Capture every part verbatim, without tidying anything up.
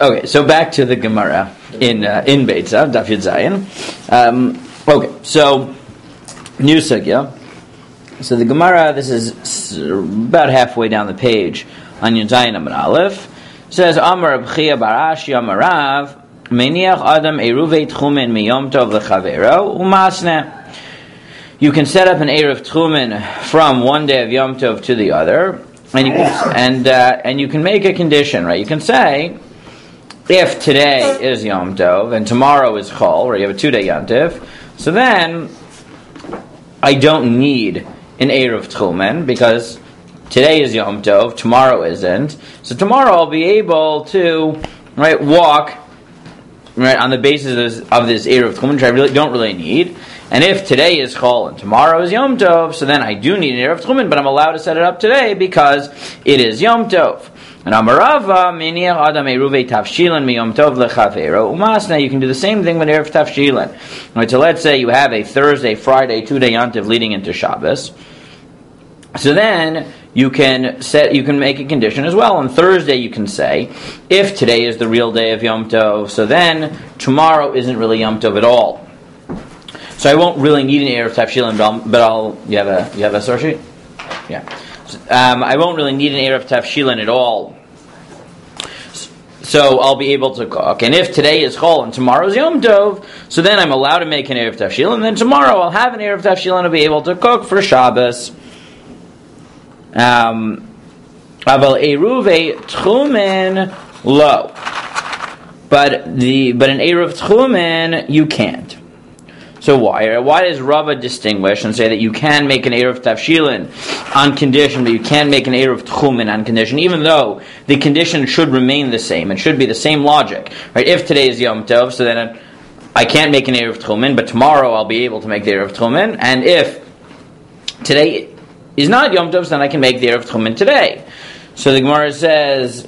Okay, so back to the Gemara in uh, in Beit Zav, Daf Yud Zayin. Um, okay, so new sugya. So the Gemara, this is about halfway down the page on Yud Zayin Amud Aleph. Says Amar B'chia Barashi Amar Rav Meniach Adam Eruvei Tchumen Miyom Tov Lechavero Umasne. You can set up an Eruv Tchumen from one day of Yom Tov to the other, and you can and uh, and you can make a condition, right? You can say, if today is Yom Tov and tomorrow is Chol, right? You have a two-day Yom Tov, so then I don't need an Eruv Tchumen because today is Yom Tov, tomorrow isn't. So tomorrow I'll be able to, right, walk, right, on the basis of this Eruv Tchumen, which I really don't really need. And if today is Chol and tomorrow is Yom Tov, so then I do need an Eruv Tchumen, but I'm allowed to set it up today because it is Yom Tov. And Amarava, Meniach Adam Eruvei Tavshilin Miyom Tov Lechavero Umasna. You can do the same thing with Eruv Tavshilin. Right, so let's say you have a Thursday, Friday, two-day Yom Tov leading into Shabbos. So then you can set, you can make a condition as well. On Thursday you can say, if today is the real day of Yom Tov, so then tomorrow isn't really Yom Tov at all. So I won't really need an Eruv Tavshilin, but I'll, but I'll you have a you have a source sheet? Yeah. Um, I won't really need an Eruv Tavshilin at all. So I'll be able to cook. And if today is Chol and tomorrow is Yom Tov, so then I'm allowed to make an Eruv Tavshilin, and then tomorrow I'll have an Eruv Tavshilin to be able to cook for Shabbos. Um, Aval Eruvei Tchumen lo. But the but an Eruv Tchumen you can't. So why? Why does Rava distinguish and say that you can make an Eruv Tavshilin on condition, but you can't make an Eruv Tchumen on condition, even though the condition should remain the same? It should be the same logic, right? If today is Yom Tov, so then I can't make an Eruv Tchumen, but tomorrow I'll be able to make the Eruv Tchumen. And if today is not Yom Tov, so then I can make the Eruv Tchumen today. So the Gemara says,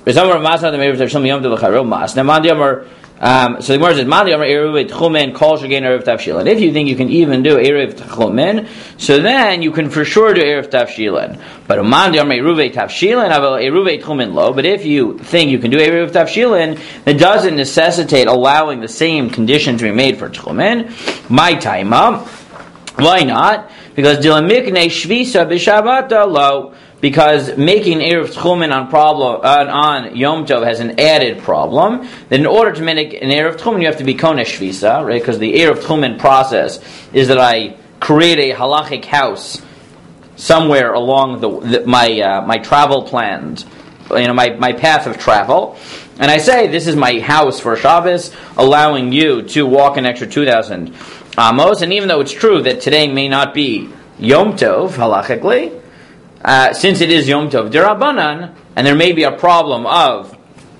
Um, so the Gemara says, "Mandi Amar Eruv Tchumen Kol Shegein Eruv Tavshilin." If you think you can even do Eruv Tchumen, so then you can for sure do Eruv Tavshilin. But Mandi Amar Eruv Tavshilin, Aval Eruv Tchumen lo. But if you think you can do Eruv Tavshilin, that doesn't necessitate allowing the same condition to be made for Tchumen. My taima, why not? Because Dilamikne Shvisa B'Shabbata lo. Because making Eruv Tchumen on problem uh, on Yom Tov has an added problem. That in order to make an Eruv Tchumen, you have to be Konesh Shvisa, right? Because the Eruv Tchumen process is that I create a halachic house somewhere along the, the my uh, my travel plans, you know, my, my path of travel, and I say this is my house for Shabbos, allowing you to walk an extra two thousand amos. And even though it's true that today may not be Yom Tov halachically, Uh, since it is Yom Tov D'Rabbanan, and there may be a problem of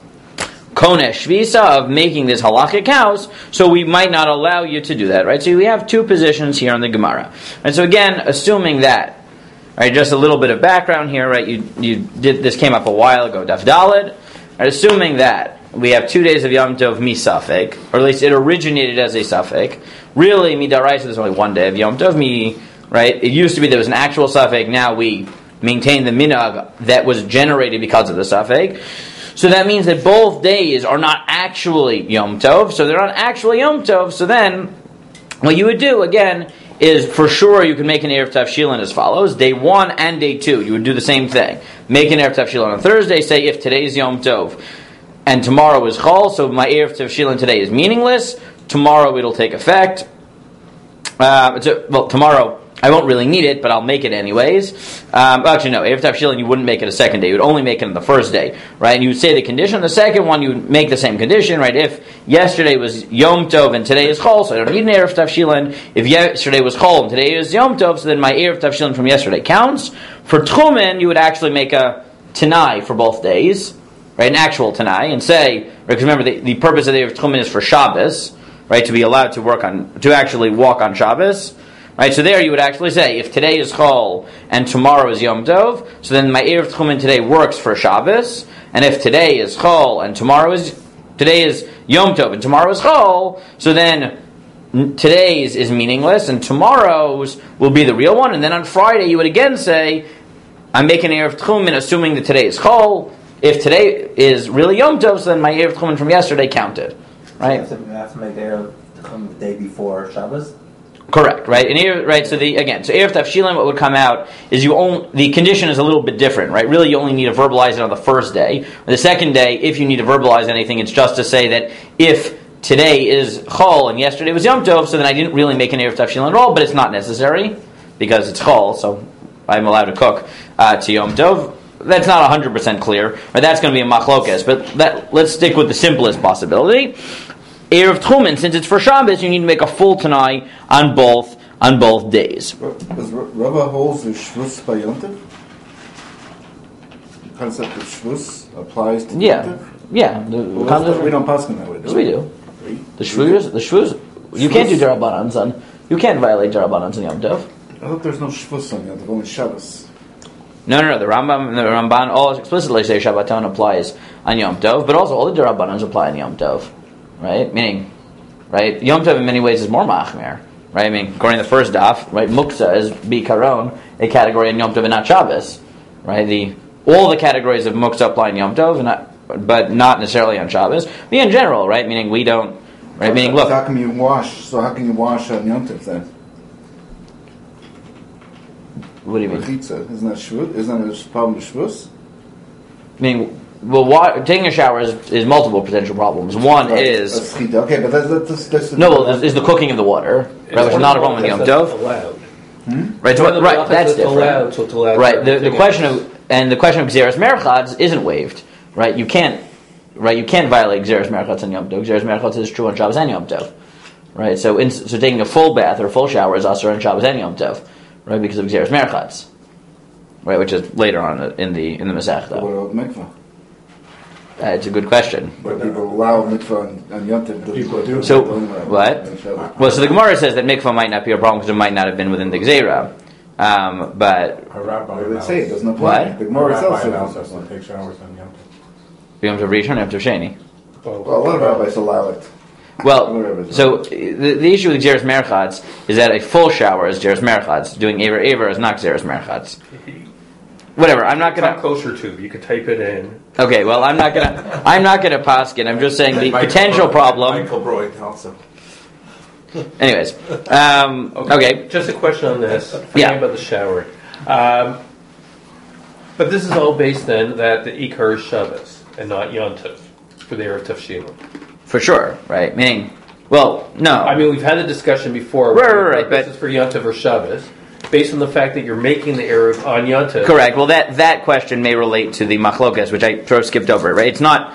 Konesh Shvisa, of making this halachic house, so we might not allow you to do that, right? So we have two positions here on the Gemara. And so again, assuming that, right, just a little bit of background here, right, you you did this came up a while ago, Daf Daled, right, assuming that we have two days of Yom Tov mi-safek, or at least it originated as a safek. Really, mi-daraisa, there's only one day of Yom Tov, mi, right? It used to be there was an actual safek, now we maintain the minhag that was generated because of the safek. So that means that both days are not actually Yom Tov, so they're not actually Yom Tov, so then what you would do, again, is for sure you can make an Eruv Tavshilin as follows. Day one and day two, you would do the same thing. Make an Eruv Tavshilin on Thursday, say if today is Yom Tov and tomorrow is Chol, so my Eruv Tavshilin today is meaningless, tomorrow it'll take effect. Uh, so, well, tomorrow I won't really need it, but I'll make it anyways. Um, actually, no, Eruv Tavshilin, you wouldn't make it a second day. You would only make it on the first day, right? And you would say the condition. The second one, you would make the same condition, right? If yesterday was Yom Tov and today is Chol, so I don't need an Eruv Tavshilin. If yesterday was Chol and today is Yom Tov, so then my Eruv Tavshilin from yesterday counts. For Tchumen, you would actually make a Tanai for both days, right? An actual Tanai, and say, because remember, the, the purpose of the Eruv Tchumen is for Shabbos, right? To be allowed to work on, to actually walk on Shabbos. Right, so there you would actually say, if today is Chol and tomorrow is Yom Tov, so then my Eruv Tchumen today works for Shabbos, and if today is Chol and tomorrow is, today is Yom Tov and tomorrow is Chol, so then today's is meaningless and tomorrow's will be the real one, and then on Friday you would again say, I'm making Eruv Tchumen assuming that today is Chol, if today is really Yom Tov, so then my Erev Tchumen from yesterday counted, right? That's to make the Erev Tchumen the day before Shabbos. Correct, right? And here, right. So the again, so Erev Tavshilin, what would come out is you only the condition is a little bit different, right? Really, you only need to verbalize it on the first day. The second day, if you need to verbalize anything, it's just to say that if today is Chol and yesterday was Yom Tov, so then I didn't really make an Erev Tavshilin at all, but it's not necessary because it's Chol, so I'm allowed to cook uh, to Yom Tov. That's not one hundred percent clear, right? That's going to be a machlokes, but that, let's stick with the simplest possibility. Erev Tchumen, since it's for Shabbos, you need to make a full Tanai on both on both days. Does Rava holds the Shvus by Yom Tov? The concept of Shvus applies to Yeah, Yom Tov? yeah. The, Well, concept, we don't pass on that way, do yes, we do. We? The Shvus, the Shvus, you can't do Darabanans on. You can't violate Darabanans on Yom Tov. I thought there's no Shvus on Yom Tov, only Shabbos. No, no, no. The Rambam and the Ramban all explicitly say Shabbaton applies on Yom Tov, but also all the Darabanans apply on Yom Tov, right? Meaning, right, Yom Tov in many ways is more machmer, right? I mean, according to the first daf, right, Muksa is bikaron, a category in Yom Tov and not Shabbos, right? The all the categories of Muksa apply in Yom Tov, and not, but not necessarily on Shabbos. But in general, right? Meaning we don't, right? Meaning look. So how can you wash? So how can you wash on Yom Tov then? What do you mean? Mechitza. Isn't that Shvus? Isn't that a problem with Shvus? Meaning, well, wa- taking a shower is, is multiple potential problems. One Right. is That's chita. Okay, but that's that's, that's, that's no, well, is, is the cooking of the water, right? Which is not a problem in Yom Tov. Allowed. Hmm? Right, so, right, that's different. Allowed, so it's allowed Right, for the, the everything question else. of and the question of Gzeres Merchadz isn't waived, right? You can't, right? You can't violate Gzeres Merchadz on Yom Tov. Gzeres Merchadz is true on Shabbos and Yom Tov, right? So, in, so taking a full bath or a full shower is also on Shabbos and Yom Tov, right? Because of Gzeres Merchadz, right? Which is later on in the in the Masechta. What about mikvah? Uh, it's a good question. But people allow mikvah on, on Yom Tov. People do. So, what? Well, so the Gemara says that mikvah might not be a problem because it might not have been within the Gzeira. Um, but A rabbi What did it say? It doesn't apply. What? The Gemara itself allows says. us to take showers on Yom Yom Tov Rishon, Yom Tov Sheni. Tov. Well, a lot of rabbis allow it. Well, so the, the issue with Gzeres Merchadz is that a full shower is Gzeres Merchadz. Doing Aver Aver is not Gzeres Merchadz. Whatever, I'm not It's gonna. on kosher tube. You can type it in. Okay, well, I'm not gonna. I'm not gonna paskin. I'm just saying the Michael potential Broy- problem. Michael Broy also. Anyways, um, okay. Just a question on this. Thinking Yeah. about the shower. Um, but this is all based then that the Ikar is Shabbos and not Yom Tov for the Erev Tavshilin. For sure, right? Meaning, well, no. I mean, we've had the discussion before. Right, whether right, right, the purpose but- is for Yom Tov or Shabbos, based on the fact that you're making the Erev on Yom Tov. Correct. Well, that, that question may relate to the machlokas, which I sort of skipped over. Right? It's not.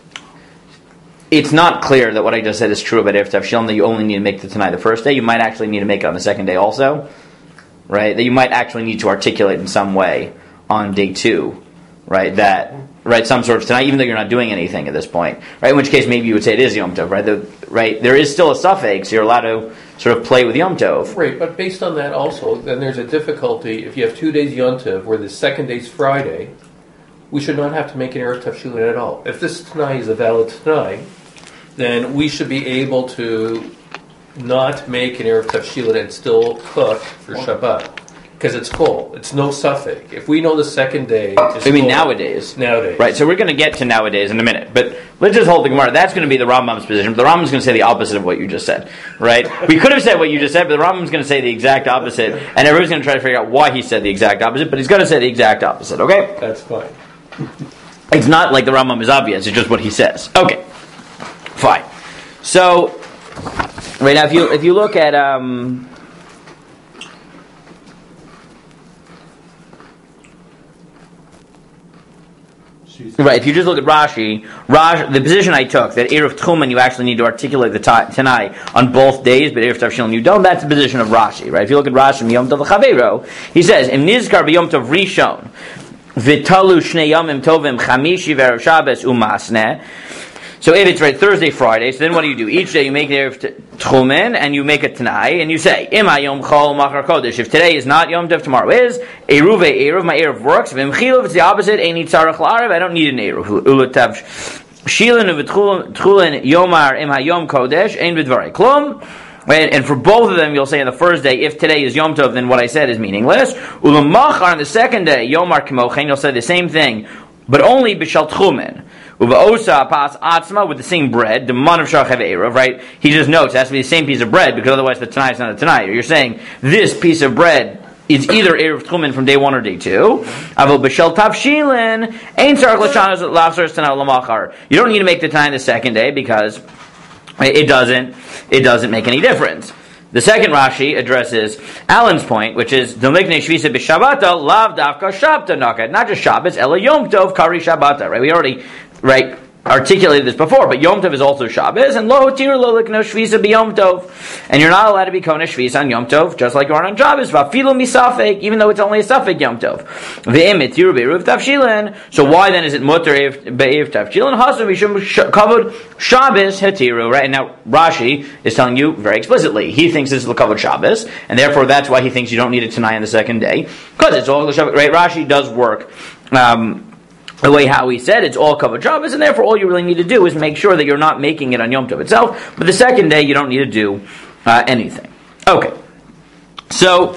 It's not clear that what I just said is true about Erev Tavshilin, that you only need to make the Tanai the first day. You might actually need to make it on the second day also, right? That you might actually need to articulate in some way on day two, right? That right some sort of Tanai, even though you're not doing anything at this point, right? In which case, maybe you would say it is Yom Tov, right? The, right? There is still a suffix. So you're allowed to sort of play with Yom Tov. Right, but based on that also, then there's a difficulty. If you have two days Yom Tov, where the second day's Friday, we should not have to make an Erev Tavshilin at all. If this Tanai is a valid Tanai, then we should be able to not make an Erev Tavshilin and still cook for Shabbat. Because it's full. It's no suffix. If we know the second day is I mean, full- nowadays. Nowadays. Right, so we're going to get to nowadays in a minute, but let's just hold the Gemara. That's going to be the Rambam's position. But the Rambam's going to say the opposite of what you just said, right? We could have said what you just said, but the Rambam's going to say the exact opposite, and everybody's going to try to figure out why he said the exact opposite, but he's going to say the exact opposite, okay? That's fine. It's not like the Rambam is obvious, it's just what he says. Okay, fine. So, right now, if you if you look at... Um, Right, if you just look at Rashi, Rashi, the position I took, that Erev Tchumen you actually need to articulate the ta- Tanai on both days, but Erev Tavshilin you don't, that's the position of Rashi, right? If you look at Rashi, Yom Tov L'Chaveiro, he says, Im Nizkar B'Yom Tov Rishon, V'talu Shnei Yomim Tovim Chamishi V'Erev Shabbos Umasneh. So if it's right Thursday, Friday, so then what do you do? Each day you make the Erev Tchumen and you make a Tanai and you say, Ima Yom Chol Machar Kodesh. If today is not Yom Tov, tomorrow is. Eruv Eruv, my Eruv works. If Imchilu, if it's the opposite, Eini Tzarech L'Arev, I don't need an Eruv. Ulatav Shilin V'Tchulin Yomar Im HaYom Kodesh, Ein B'Dvarei Klum. Right? And for both of them, you'll say on the first day, if today is Yom Tov, then what I said is meaningless. Ulamachar on the second day, Yomar Kimochen, you'll say the same thing. but only b'shal tchumen. Uva pas atzma with the same bread, the man of shachav erev, right? He just notes it has to be the same piece of bread because otherwise the tanai is not a tanai. You're saying this piece of bread is either erev tchumen from day one or day two. Avol b'shel tavshilin ein tzarich l'shanos lafsar tanai lamachar. You don't need to make the tanai the second day because it doesn't it doesn't make any difference. The second Rashi addresses Alan's point, which is Domikne Shvisa b'Shabbata lav davka shabta nakat, not just Shabbos, ela Yom Tov kari Shabbata. Right? We already right articulated this before, but Yom Tov is also Shabbos, and lo tir lo likno Shvisa b'Yom Tov, and you're not allowed to be kona Shvisa on Yom Tov, just like you are on Shabbos. Vafilu misafek, even though it's only a safek Yom Tov. Ve'im itiru be'eruv tavshilin. So why then is it mutter be'eruv tavshilin? Hasu mishum kavod Shabbos hetiru. Right, and now Rashi is telling you very explicitly he thinks this is l'kavod Shabbos, and therefore that's why he thinks you don't need it tonight on the second day because it's all Shabbos. Right, Rashi does work. Um, The way how he said it's all covered Shabbos, and therefore all you really need to do is make sure that you're not making it on Yom Tov itself. But the second day you don't need to do uh, anything. Okay, so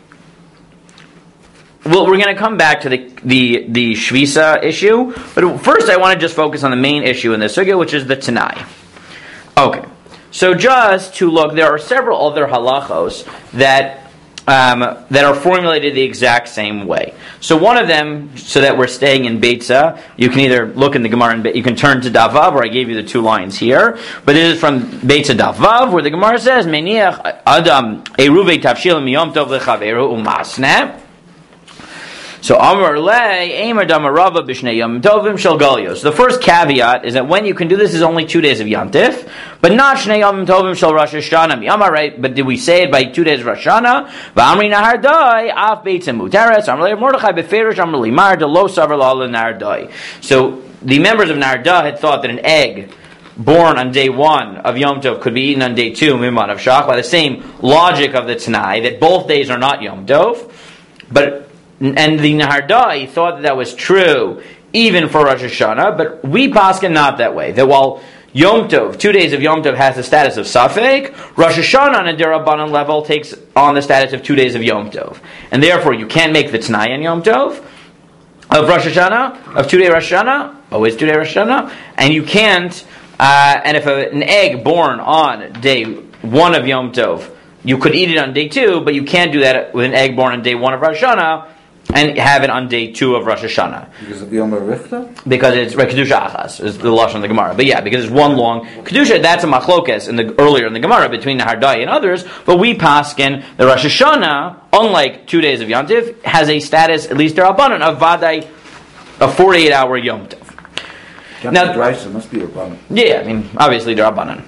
well, we're going to come back to the the the Shvisa issue, but first I want to just focus on the main issue in this sugya, which is the Tanai. Okay, so just to look, there are several other halachos that. Um, that are formulated the exact same way. So one of them, so that we're staying in Beitza, you can either look in the Gemara and you can turn to Davav, where I gave you the two lines here. But this is from Beitza Davav, where the Gemara says, "Meniach Adam Eruvei Tavshil Miyom Tov Lechaveru Umasne." So Amar Le Eimer Damarava B'Shnei Yom Tovim Shel Galios. So the first caveat is that when you can do this is only two days of Yom Tif, but not Shnei Yom Tovim Shel Rosh Hashanah. Amar, right? But did we say it by two days of Rosh Hashanah? V'Amri Nahar Dai Af Beitzim Muteres Amar Le Mordechai Beferish Amar Limar De Lo Savar La'ala Nahar Dai. So the members of Nahar Dai had thought that an egg born on day one of Yom Tov could be eaten on day two, Mimon of Shach, by the same logic of the Tanai, that both days are not Yom Tov, but and the Nahar Dai thought that that was true even for Rosh Hashanah, but we paskin not that way. That while Yom Tov, two days of Yom Tov has the status of Safek, Rosh Hashanah on a Derabanan level takes on the status of two days of Yom Tov. And therefore you can't make the Tanai on Yom Tov of Rosh Hashanah, of two-day Rosh Hashanah, always two-day Rosh Hashanah, and you can't, uh, and if a, an egg born on day one of Yom Tov, you could eat it on day two, but you can't do that with an egg born on day one of Rosh Hashanah, and have it on day two of Rosh Hashanah. Because of Yom Arichta? Because it's right, Kedusha Achas, is the Lashon of the Gemara. But yeah, because it's one long Kedusha, that's a machlokes in the earlier in the Gemara between Nahar Dai and others, but we paskin the Rosh Hashanah, unlike two days of Yom Tov, has a status, at least Derabanan, of Vadai, a forty-eight hour Yom Tov. Now, Deraisa must be Rabbanan. Yeah, I mean, obviously Derabanan.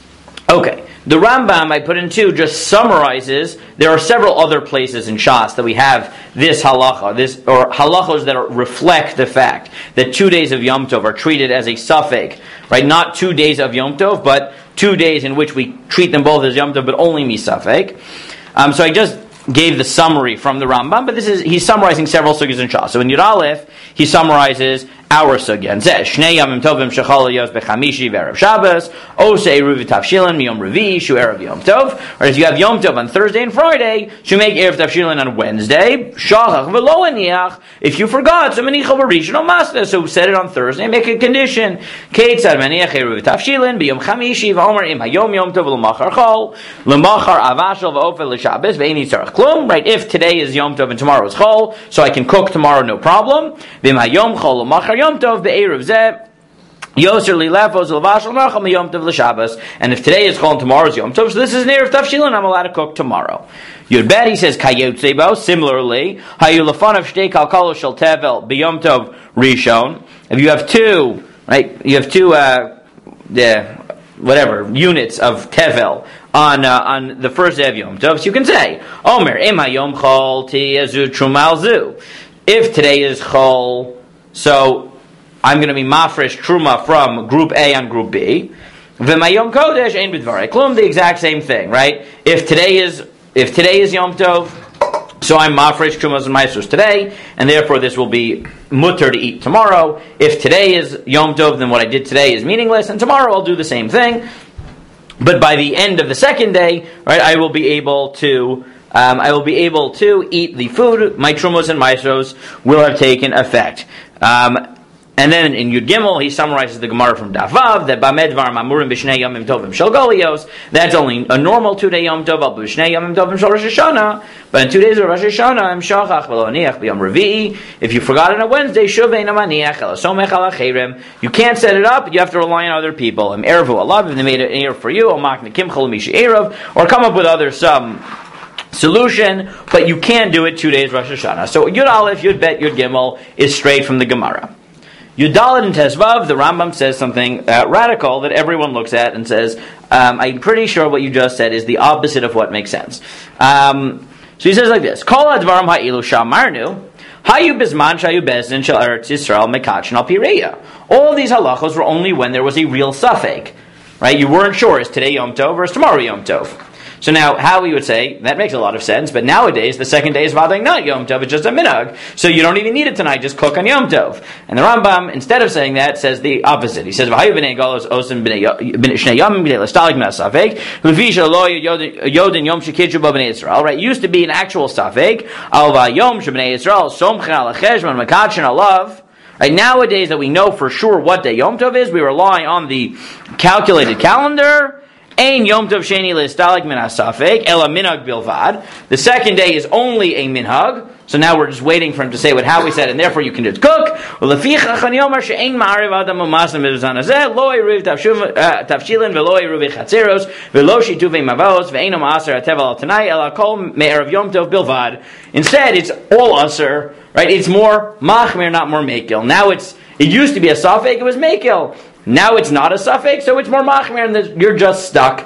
Okay. The Rambam I put in two just summarizes. There are several other places in Shas that we have this halacha, this or halachos that are, reflect the fact that two days of Yom Tov are treated as a suffix, right? Not two days of Yom Tov, but two days in which we treat them both as Yom Tov, but only misafek. Um, so I just gave the summary from the Rambam, but this is he's summarizing several sugyas in Shas. So in Yud Aleph, he summarizes our sugya. And says, Shnei Yamim Tovim Shechal Yos Bechamishi V'Erev Shabbos, Ose Eruv Tavshilin Miyom Revi Shu Erev Yom Tov. Or if you have Yom Tov on Thursday and Friday, you make Erev Tavshilin on Wednesday. Shachach V'Lo Aniach. If you forgot, so Menicha V'Rishon O Masna. So set it on Thursday. Make a condition. Keitzad Meniach Eruv Tavshilin B'Yom Chamishi V'Omer Im Hayom Yom Tov L'Machar Chol L'Machar Avashel V'Ofel L'Shabbos V'Eini Tzarech Klum. Right? If today is Yom Tov and tomorrow is Chol, so I can cook tomorrow, no problem. V'Im Hayom Chol L'Machar Yom Tov Be'eruv Zeh Yoser Lilefos L'Vashel Nachal Yom Tov L'Shabbos. And if today is Chol and tomorrow is Yom Tov, so this is an Erev Tavshilin, I'm allowed to cook tomorrow. Yud Bet, he says Kayotzebo. Similarly, Hayu Lefanav Shtei Kalkalo Shel Tevel B'Yom Tov Rishon. If you have two, right? You have two, uh, yeah, whatever units of Tevel on uh, on the first day of Yom Tov, so you can say Omer Im Hayom Chol Tiyazu Trumal Zu. If today is Chol, so I'm going to be mafresh truma from Group A on Group B. V'mayom kodesh ein b'dvarei klum, the exact same thing, right? If today is if today is Yom Tov, so I'm mafresh trumas and maestros today, and therefore this will be mutter to eat tomorrow. If today is Yom Tov, then what I did today is meaningless, and tomorrow I'll do the same thing. But by the end of the second day, right, I will be able to. Um, I will be able to eat the food. My trumos and maestros will have taken effect. Um, And then in Yud Gimel, he summarizes the Gemara from Davav that Bamed Dvarim Amurim B'Shnei Yomim Tovim Shel Golios. That's only a normal two-day Yom Tov, Al B'Shnei Yomim Tovim Shel Rosh Hashanah. But in two days of Rosh Hashanah, Im Shachach V'Lo Aniach B'Yom Revi'i. If you forgot on a Wednesday, Shuv Ein Amaniach El Somech Al Acherim. You can't set it up. You have to rely on other people. Im Erevu Alav, if they made an Erev for you, Or Mak Nekim Chol Mishi Erev, or come up with other some solution, but you can't do it two days Rosh Hashanah. So Yud Aleph, Yud Bet, Yud Gimel is straight from the Gemara. Yud Dalet and Tezvav, the Rambam says something uh, radical that everyone looks at and says, um, I'm pretty sure what you just said is the opposite of what makes sense. Um, so he says like this, Kol advarim ha'ilu shamarnu, hayu bizman shayu bezdin shel Eretz Yisrael mekachin al pireya. All of these halachos were only when there was a real suffix, right? You weren't sure, is today Yom Tov or is tomorrow Yom Tov? So now, how we would say, that makes a lot of sense, but nowadays, the second day is Vaday not Yom Tov, it's just a minhag. So you don't even need it tonight, just cook on Yom Tov. And the Rambam, instead of saying that, says the opposite. He says, V'hayu b'nei galos osim b'nei shnei yomim b'nei l'stalik min ha'safek, v'visha lo yodin yom shekidju bo b'nei Yisrael. Right, it used to be an actual safek, al v'ayom sheb'nei Yisrael, somchen al ha'cheshman, mekachin alav. Right, nowadays that we know for sure what day Yom Tov is, we rely on the calculated calendar. Ein Yom Tov Sheni L'Istalik Min HaSafek Ela Minhag Bilvad. The second day is only a minhag. So now we're just waiting for him to say what how we said, and therefore you can just cook. Uleficha Chan Yomer She'ein Ma'ariv Adam U'Masam B'Zan Hazeh Lo Eruv Tavshilin V'Lo Eruv Chatzeros V'Lo Shituvei Mavos V'Eino Ma'aser Hatevel Al Tanai Ela Kol Me'erav Yom Tov Bilvad. Instead, it's all aser, right? It's more machmir, not more mekil. Now it's it used to be a safek, it was mekil. Now it's not a suffix, so it's more machmir, and you're just stuck.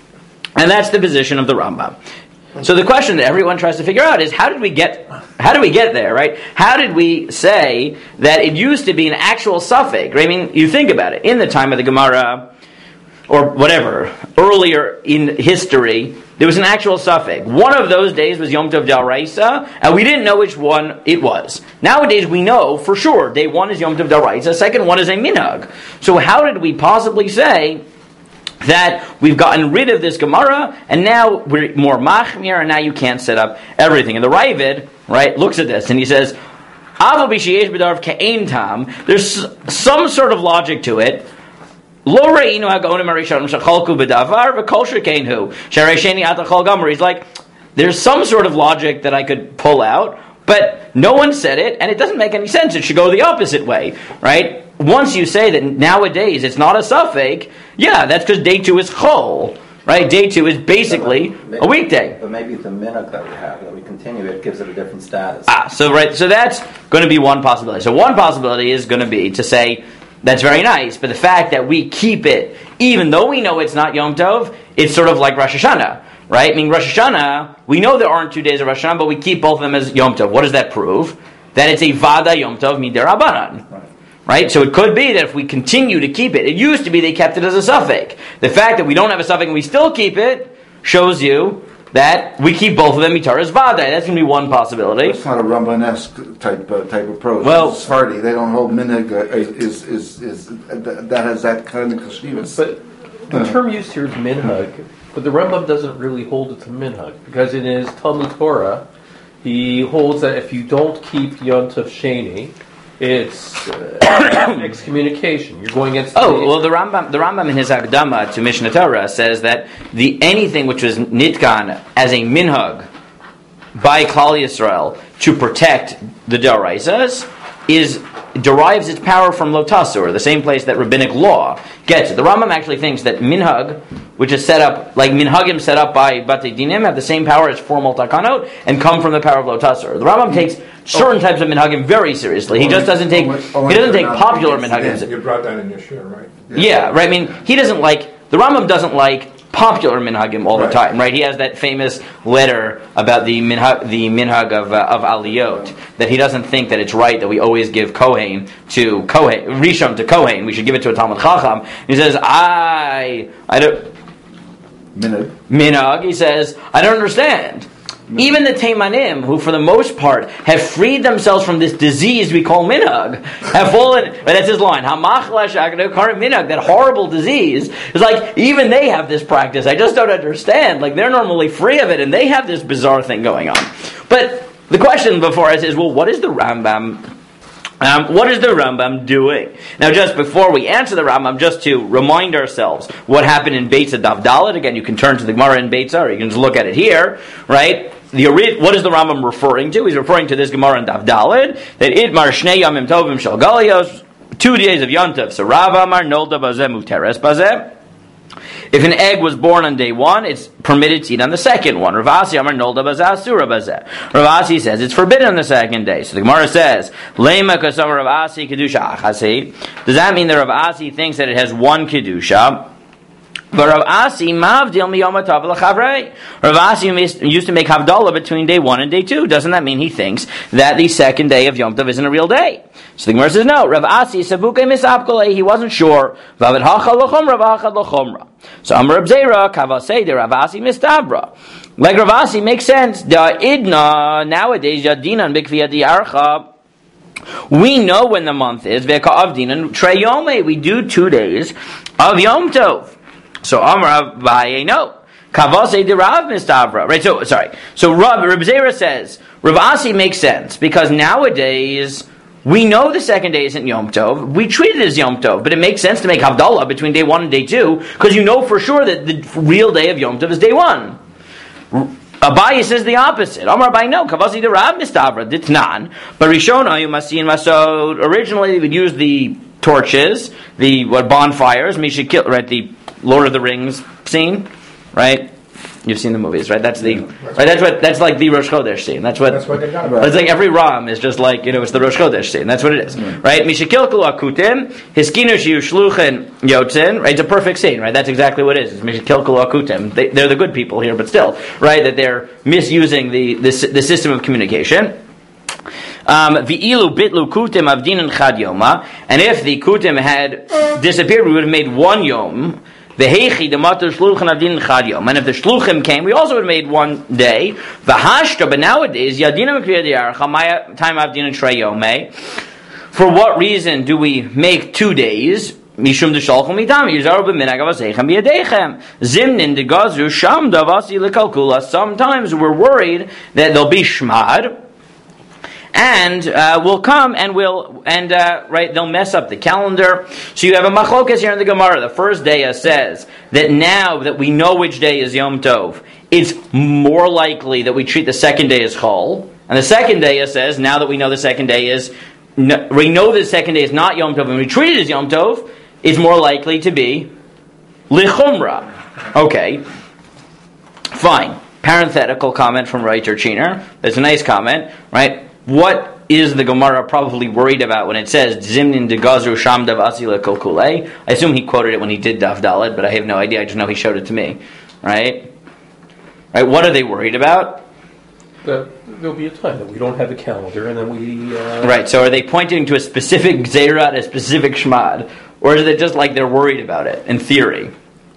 And that's the position of the Rambam. So the question that everyone tries to figure out is, how did we get, how did we get there, right? How did we say that it used to be an actual suffix? Right? I mean, you think about it. In the time of the Gemara, or whatever, earlier in history, there was an actual suffix. One of those days was Yom Tov D'Oraisa, and we didn't know which one it was. Nowadays we know for sure, day one is Yom Tov D'Oraisa, second one is a minhag. So how did we possibly say that we've gotten rid of this Gemara, and now we're more machmir, and now you can't set up everything? And the Ravid, right, looks at this, and he says, there's some sort of logic to it. He's like, there's some sort of logic that I could pull out, but no one said it, and it doesn't make any sense. It should go the opposite way, right? Once you say that nowadays it's not a suffix, yeah, that's because day two is chol, right? Day two is basically maybe, a weekday. But maybe the minhag that we have, that we continue, it gives it a different status. Ah, so right, so that's going to be one possibility. So one possibility is going to be to say, that's very nice, but the fact that we keep it, even though we know it's not Yom Tov, it's sort of like Rosh Hashanah, right? I mean, Rosh Hashanah, we know there aren't two days of Rosh Hashanah, but we keep both of them as Yom Tov. What does that prove? That it's a Vada Yom Tov Midei Rabbanan, right. right? So it could be that if we continue to keep it, it used to be they kept it as a suffix. The fact that we don't have a suffix and we still keep it shows you that we keep both of them Mitaras Vada. That's going to be one possibility. It's not a Ramban-esque type uh, type approach. Well, it's Sephardi. They don't hold minhag uh, is, is is is that has that kind of chashivas. But the uh, term used here is minhag, but the Rambam doesn't really hold it to minhag, because in his Talmud Torah, he holds that if you don't keep Yom Tov Sheni, it's uh, excommunication. You're going against. Oh the well, the Rambam, the Rambam in his Akdama to Mishnah Torah says that the anything which was nitkan as a minhag by Klal Yisrael to protect the D'Oraisas is derives its power from Lotasur, the same place that rabbinic law gets it. The Rambam actually thinks that minhag, which is set up like minhagim set up by Batei Dinim, have the same power as formal takanot and come from the power of Lotasur. The Rambam takes certain types of minhagim very seriously. He just doesn't take he doesn't take popular minhagim. You brought that in your share, right? Yeah. yeah, right. I mean, he doesn't like the Rambam doesn't like popular minhagim all right. the time, right? He has that famous letter about the minhag, the minhag of uh, of aliyot, that he doesn't think that it's right that we always give kohen to kohen, rishon to kohen. We should give it to a Talmud Chacham. He says, I, I don't minhag. Minhag. He says, I don't understand. Even the Teimanim, who for the most part have freed themselves from this disease we call minhag, have fallen. But that's his line. Minhag, that horrible disease. It's like even they have this practice. I just don't understand. Like they're normally free of it, and they have this bizarre thing going on. But the question before us is, well, what is the Rambam Um, what is the Rambam doing? Now, just before we answer the Rambam, just to remind ourselves what happened in Beitzah Daf Dalet. Again, you can turn to the Gemara in Beitzah, or you can just look at it here, right? The what is the Rambam referring to? He's referring to this Gemara in Daf Dalet, that Itmar Shnei Yamim Tovim Shel Galios, two days of Yontav. So Rav Amar Nolda Bazeh Muteres Bazeh. If an egg was born on day one, it's permitted to eat on the second one. Rav Asi Amar Nolda Bazeh Asura Bazeh. Rav Asi says it's forbidden on the second day. So the Gemara says, Lema Kasam Rav Asi Kedusha Achasi. Does that mean that Rav Asi thinks that it has one Kedusha? But Rav Asi mavdil miyom hatav l'chavrei. Rav Asi used to make havdalah between day one and day two. Doesn't that mean he thinks that the second day of Yom Tov isn't a real day? So the Gemara says no. Rav Asi sabuke misapkolei. He wasn't sure. Vavid hacha l'chomra v'achad l'chomra. So Amar Reb Zera kavasei de Rav Asi mistabra. Like Rav Asi makes sense. Da idna nowadays yadinan b'kviyat diarcha. We know when the month is. V'ka avdinan treyome. We do two days of Yom Tov. So Amar Abaye no. Kavase de Rav Mistavra. Right, so sorry. So Rav Reb Zera says Rav Asi makes sense because nowadays we know the second day isn't Yom Tov. We treat it as Yom Tov, but it makes sense to make Havdalah between day one and day two because you know for sure that the real day of Yom Tov is day one. Abaye says the opposite. Amar Abaye no. Kavase de Rav Mistavra. Ditnan. But Rishon Ayu Masin Masod. Originally they would use the torches, the what bonfires. Mishikil, right? The Lord of the Rings scene, right? You've seen the movies, right? That's the yeah, that's right. That's what that's like the Rosh Chodesh scene. That's what. That's what they got. Right. It's like every Ram is just like you know it's the Rosh Chodesh scene. That's what it is, mm-hmm. Right? Mishakilkul akutim hiskinu shiu shluchen yotzin. Right? It's a perfect scene, right? That's exactly what it is. It's Mishakilkul akutim. They, they're the good people here, but still, right? That they're misusing the the, the system of communication. V'ilu bitlu kutim avdinan chad yoma. And if the kutim had disappeared, we would have made one yom. V'heichi demater shluchim avdin chad yom. And if the shluchim came, we also would have made one day. V'hashta, but nowadays yadina mekriya diarcha maya time avdin trei yomei. For what reason do we make two days? Mishum deshalchum idam yizaru b'minag avaseichem b'yadeichem zimnin degazru sham davasi lekalkula. Sometimes we're worried that there'll be shmad. And uh, will come and will and uh, right they'll mess up the calendar. So you have a machlokas here in the Gemara. The first day says that now that we know which day is Yom Tov, it's more likely that we treat the second day as Chol. And the second day says now that we know the second day is no, we know the second day is not Yom Tov and we treat it as Yom Tov, it's more likely to be Lichumra. Okay, fine. Parenthetical comment from Reiter Chiner. That's a nice comment, right? What is the Gemara probably worried about when it says Zimnin de Gazru Sham Dav Asila Kokule? I assume he quoted it when he did Daf Dalet, but I have no idea. I just know he showed it to me. Right? Right? What are they worried about? That there'll be a time that we don't have a calendar, and then we. Uh... Right. So are they pointing to a specific Zeirat, a specific Shmad, or is it just like they're worried about it in theory?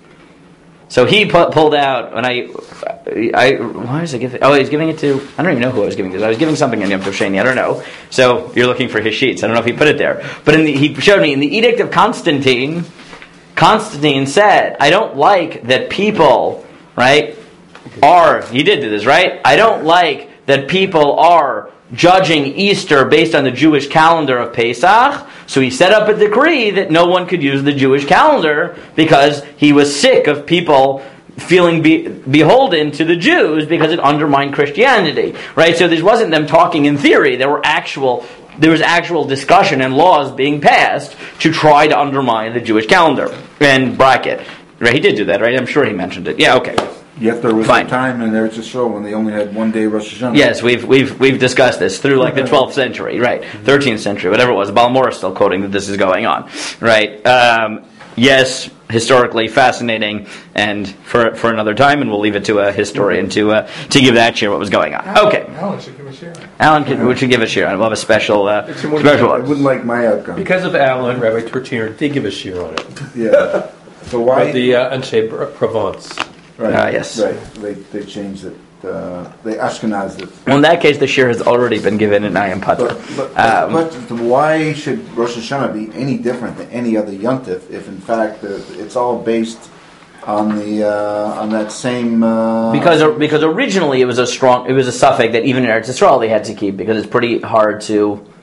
So he pu- pulled out when I, I why was I giving? Oh, he was giving it to. I don't even know who I was giving this. I was giving something on Yom Tov Sheni. I don't know. So you're looking for his sheets. I don't know if he put it there, but in the, he showed me in the Edict of Constantine. Constantine said, "I don't like that people, right, are." He did do this, right? I don't like that people are judging Easter based on the Jewish calendar of Pesach. So he set up a decree that no one could use the Jewish calendar because he was sick of people feeling be, beholden to the Jews because it undermined Christianity. Right? So this wasn't them talking in theory. There were actual there was actual discussion and laws being passed to try to undermine the Jewish calendar. And bracket. Right? He did do that, right? I'm sure he mentioned it. Yeah, okay. Yet there was Fine. a time in Eretz Yisrael when they only had one day Rosh Hashanah. Yes, we've we've we've discussed this through like the twelfth century, right? thirteenth century, whatever it was. Balmore is still quoting that this is going on, right? Um, yes, historically fascinating, and for for another time, and we'll leave it to a historian to uh, to give that share what was going on. Okay, Alan should give a share. Alan could, we should give a share. We'll have a special uh, special I one. wouldn't like my outcome. Because of Alan, Rabbi Torchiner did give a shir on it. Yeah. So why But the uh, Anshe Provence? Right. Ah, yes. Right. They they changed it. Uh, they Ashkenazed it. Well, in that case, the share has already been given in Ayam Pater. But, but, Um, but why should Rosh Hashanah be any different than any other Yontif if, in fact, the, it's all based on the uh, on that same? Uh, Because because originally it was a strong it was a suffix that even in Eretz Yisrael they had to keep because it's pretty hard to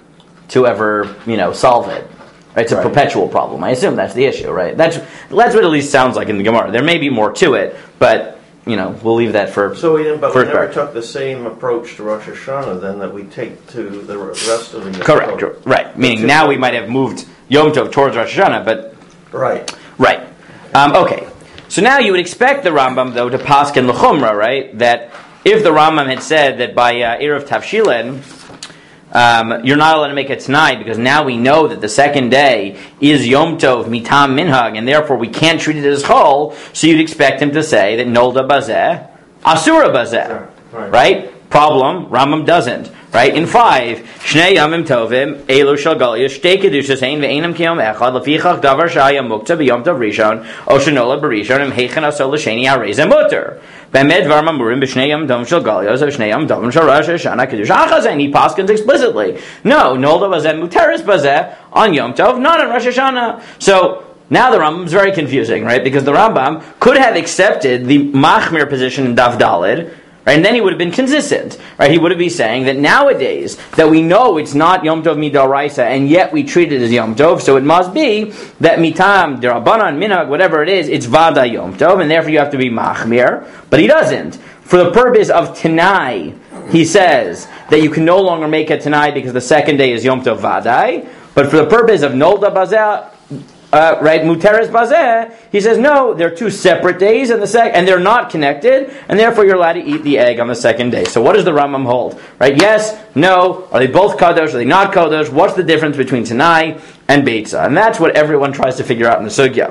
to ever, you know, solve it. Right? It's a Right. perpetual problem. I assume that's the issue, right? That's that's what it at least sounds like in the Gemara. There may be more to it, but you know, we'll leave that for. So we didn't, but we first never part. took the same approach to Rosh Hashanah then that we take to the rest of the Yom Correct. Tov. Right. Meaning now we might have moved Yom Tov towards Rosh Hashanah, but Right. right. Um, okay. So now you would expect the Rambam though to paskin l'chumra, right? That if the Rambam had said that by uh, Erev Tavshilin, um, you're not allowed to make it tonight because now we know that the second day is Yom Tov mitam minhag, and therefore we can't treat it as chol. So you'd expect him to say that nolda bazeh, asura bazeh, Sure. Right. right? Problem: Rambam doesn't. Right in five, Shnei Yamim Tovim Elu Shal Galia Shtei Kedushas Ein Ve'enam Kiyom Echad Lefichach Davar Shaya Mukta B'Yom Tov Rishon O Shenola B'Rishon Im Heichen Asol L'Sheni Harei Mutter B'Med Dvar Mamurim B'Shnei Yam Dom Shal Galia So Shnei Yam Dom Shal Rosh Hashanah Kedush Achazen. He paskins explicitly. No, Nolda Bazeh Muteris Bazeh on Yom Tov, not on Rosh Hashanah. So now the Rambam's very confusing, right? Because the Rambam could have accepted the Machmir position in Daf Daled. Right, and then he would have been consistent. Right, he would have been saying that nowadays that we know it's not Yom Tov Midaraisa, and yet we treat it as Yom Tov, so it must be that Mitam Derabanan Minhag, whatever it is, it's Vada Yom Tov, and therefore you have to be Machmir. But he doesn't. For the purpose of Tanai, he says that you can no longer make a Tanai because the second day is Yom Tov Vadai. But for the purpose of Nolda Bazeh, Uh, right, Muteres Bazeh, he says no, they're two separate days, and the sec- and they're not connected, and therefore you're allowed to eat the egg on the second day. So what does the Rambam hold? Right? Yes, no, are they both kadosh? Are they not kadosh? What's the difference between Tanai and Beitza? And that's what everyone tries to figure out in the sugya.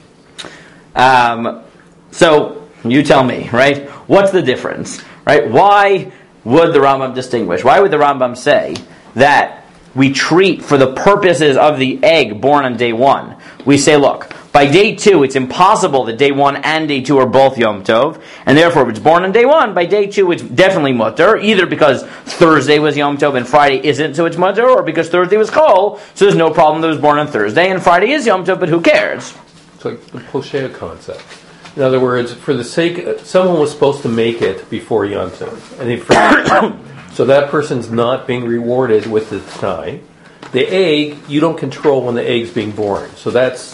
Um, so you tell me, right? What's the difference? Right? Why would the Rambam distinguish? Why would the Rambam say that we treat for the purposes of the egg born on day one? We say, look, by day two, it's impossible that day one and day two are both Yom Tov, and therefore if it's born on day one, by day two it's definitely mutter, either because Thursday was Yom Tov and Friday isn't, so it's mutter, or because Thursday was chol, so there's no problem that it was born on Thursday, and Friday is Yom Tov, but who cares? It's like the Poshea concept. In other words, for the sake, someone was supposed to make it before Yom Tov, and they forgot. So that person's not being rewarded with the Tanai. The egg, you don't control when the egg's being born. So that's,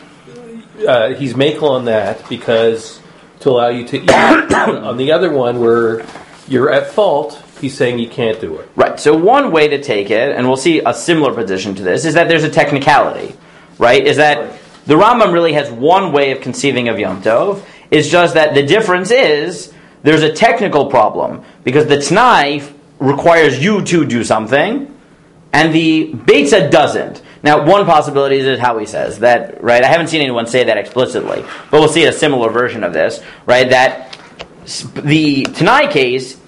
uh, he's makel on that because to allow you to eat. On the other one where you're at fault, he's saying you can't do it. Right, so one way to take it, and we'll see a similar position to this, is that there's a technicality, right? Is that the Rambam really has one way of conceiving of Yom Tov. It's just that the difference is there's a technical problem because the Tanai requires you to do something, and the Beitza doesn't. Now, one possibility is how he says that, right? I haven't seen anyone say that explicitly, but we'll see a similar version of this, right? That the Tanai case,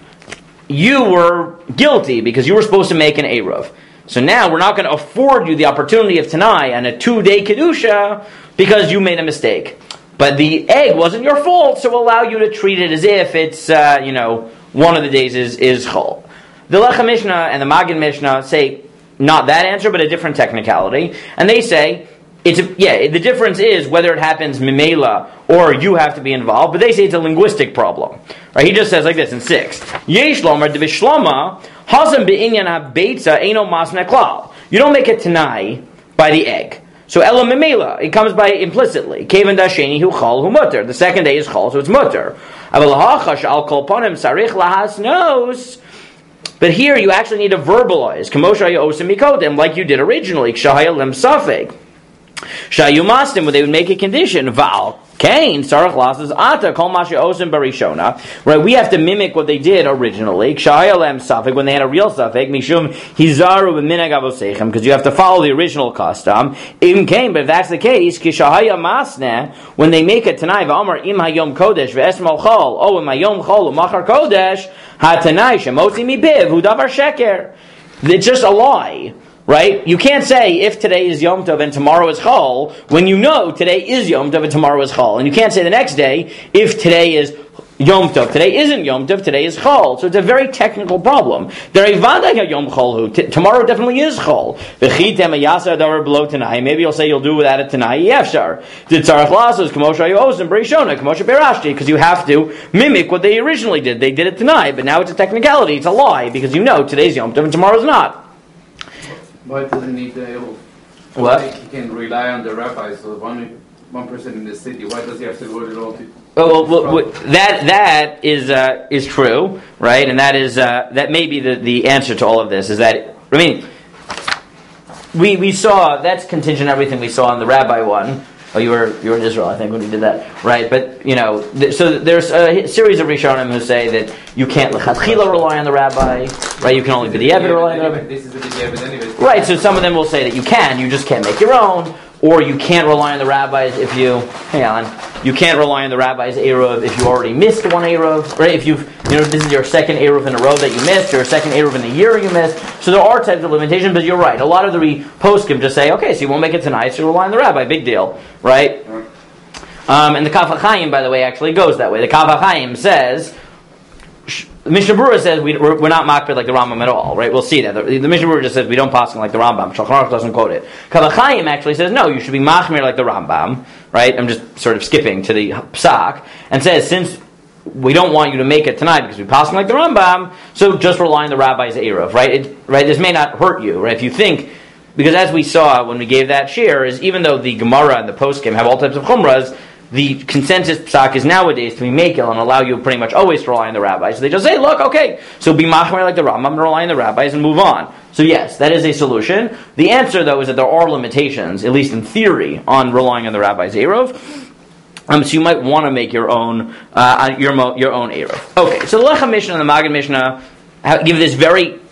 you were guilty because you were supposed to make an Eruv. So now we're not going to afford you the opportunity of Tanai and a two-day Kedusha because you made a mistake. But the egg wasn't your fault, so we'll allow you to treat it as if it's, uh, you know, one of the days is, is chol. The Lechem Mishnah and the Magen Mishnah say not that answer, but a different technicality. And they say, it's a, yeah, the difference is whether it happens mimela or you have to be involved, but they say it's a linguistic problem. Right? He just says like this in six. Yesh lomer devishlama hazem be'inyan ha-beitza eino masne klal. You don't make a tanai by the egg. So ela mimela, it comes by implicitly. Kevan dasheni hu chol hu mutter. The second day is chol, so it's mutter. But here you actually need to verbalize, like you did originally. When they would make a condition, Val, Cain, Sarach Lasses, Ata, Kol Masha Osim Barishona. Right, we have to mimic what they did originally. Kshayalem Safik, when they had a real Safik, Mishum Hizaru B'minag Avosechem, because you have to follow the original custom. Even Cain, but if that's the case, Kishahaya Masne, when they make it Tanai, V'Amar Im Hayom Kodesh, V'Esmal Chol, Oh, Im Hayom Chol, Machar Kodesh, HaTanai, Shemotzi Mibiv, Hudavar Sheker. It's just a lie. Right? You can't say if today is Yom Tov and tomorrow is Chol when you know today is Yom Tov and tomorrow is Chol. And you can't say the next day if today is Yom Tov. Today isn't Yom Tov, today is Chol. So it's a very technical problem. Yom Chol T- tomorrow definitely is Chol. Maybe you'll say you'll do without it tonight. Yefshar. Because you have to mimic what they originally did. They did it tonight, but now it's a technicality. It's a lie because you know today's Yom Tov and tomorrow's not. Why does he need the able? What? He can rely on the rabbis. So one one person in the city. Why does he have to go to all? Oh, well, well, well, that that is uh, is true, right? And that is uh, that may be the, the answer to all of this. Is that I mean, we we saw that's contingent on everything we saw on the rabbi one. Oh, you were you were in Israel, I think, when we did that, right? But you know, th- so there's a series of Rishonim who say that you can't lechatchila rely on the rabbi, right? You can only be the Eved rely on the rabbi. This is the Eved anyway. Right. So some of them will say that you can, you just can't make your own, or you can't rely on the rabbis if you. Hang on, you can't rely on the rabbis eruv if you already missed one eruv, right? If you've, you know, this is your second eruv in a row that you missed, or second eruv in the year you missed. So there are types of limitations, but you're right. A lot of the re- poskim just say, okay, so you won't make it tonight, so you rely on the rabbi. Big deal, right? Um, and the Kaf HaChaim, by the way, actually goes that way. The Kaf HaChaim says, the Mishnah Berurah says we, we're, we're not makbid like the Rambam at all, right? We'll see that. The, the Mishnah Berurah just says we don't pass like the Rambam. Shulchan Aruch doesn't quote it. Kaf HaChaim actually says, no, you should be machmir like the Rambam, right? I'm just sort of skipping to the Psak, and says, since we don't want you to make it tonight because we pass like the Rambam, so just rely on the rabbi's eruv, right? It, right? This may not hurt you, right? If you think, because as we saw when we gave that shir, is even though the Gemara and the Poskim have all types of chumras, the consensus psak is nowadays to be makil and allow you pretty much always to rely on the rabbis. So they just say, look, okay, so be machmer like the Rambam and rely on the rabbis and move on. So yes, that is a solution. The answer, though, is that there are limitations, at least in theory, on relying on the rabbis' eruv. Um, so you might want to make your own uh, your mo- your own eruv. Okay, so the Lechem Mishnah and the Maggid Mishnah give this very,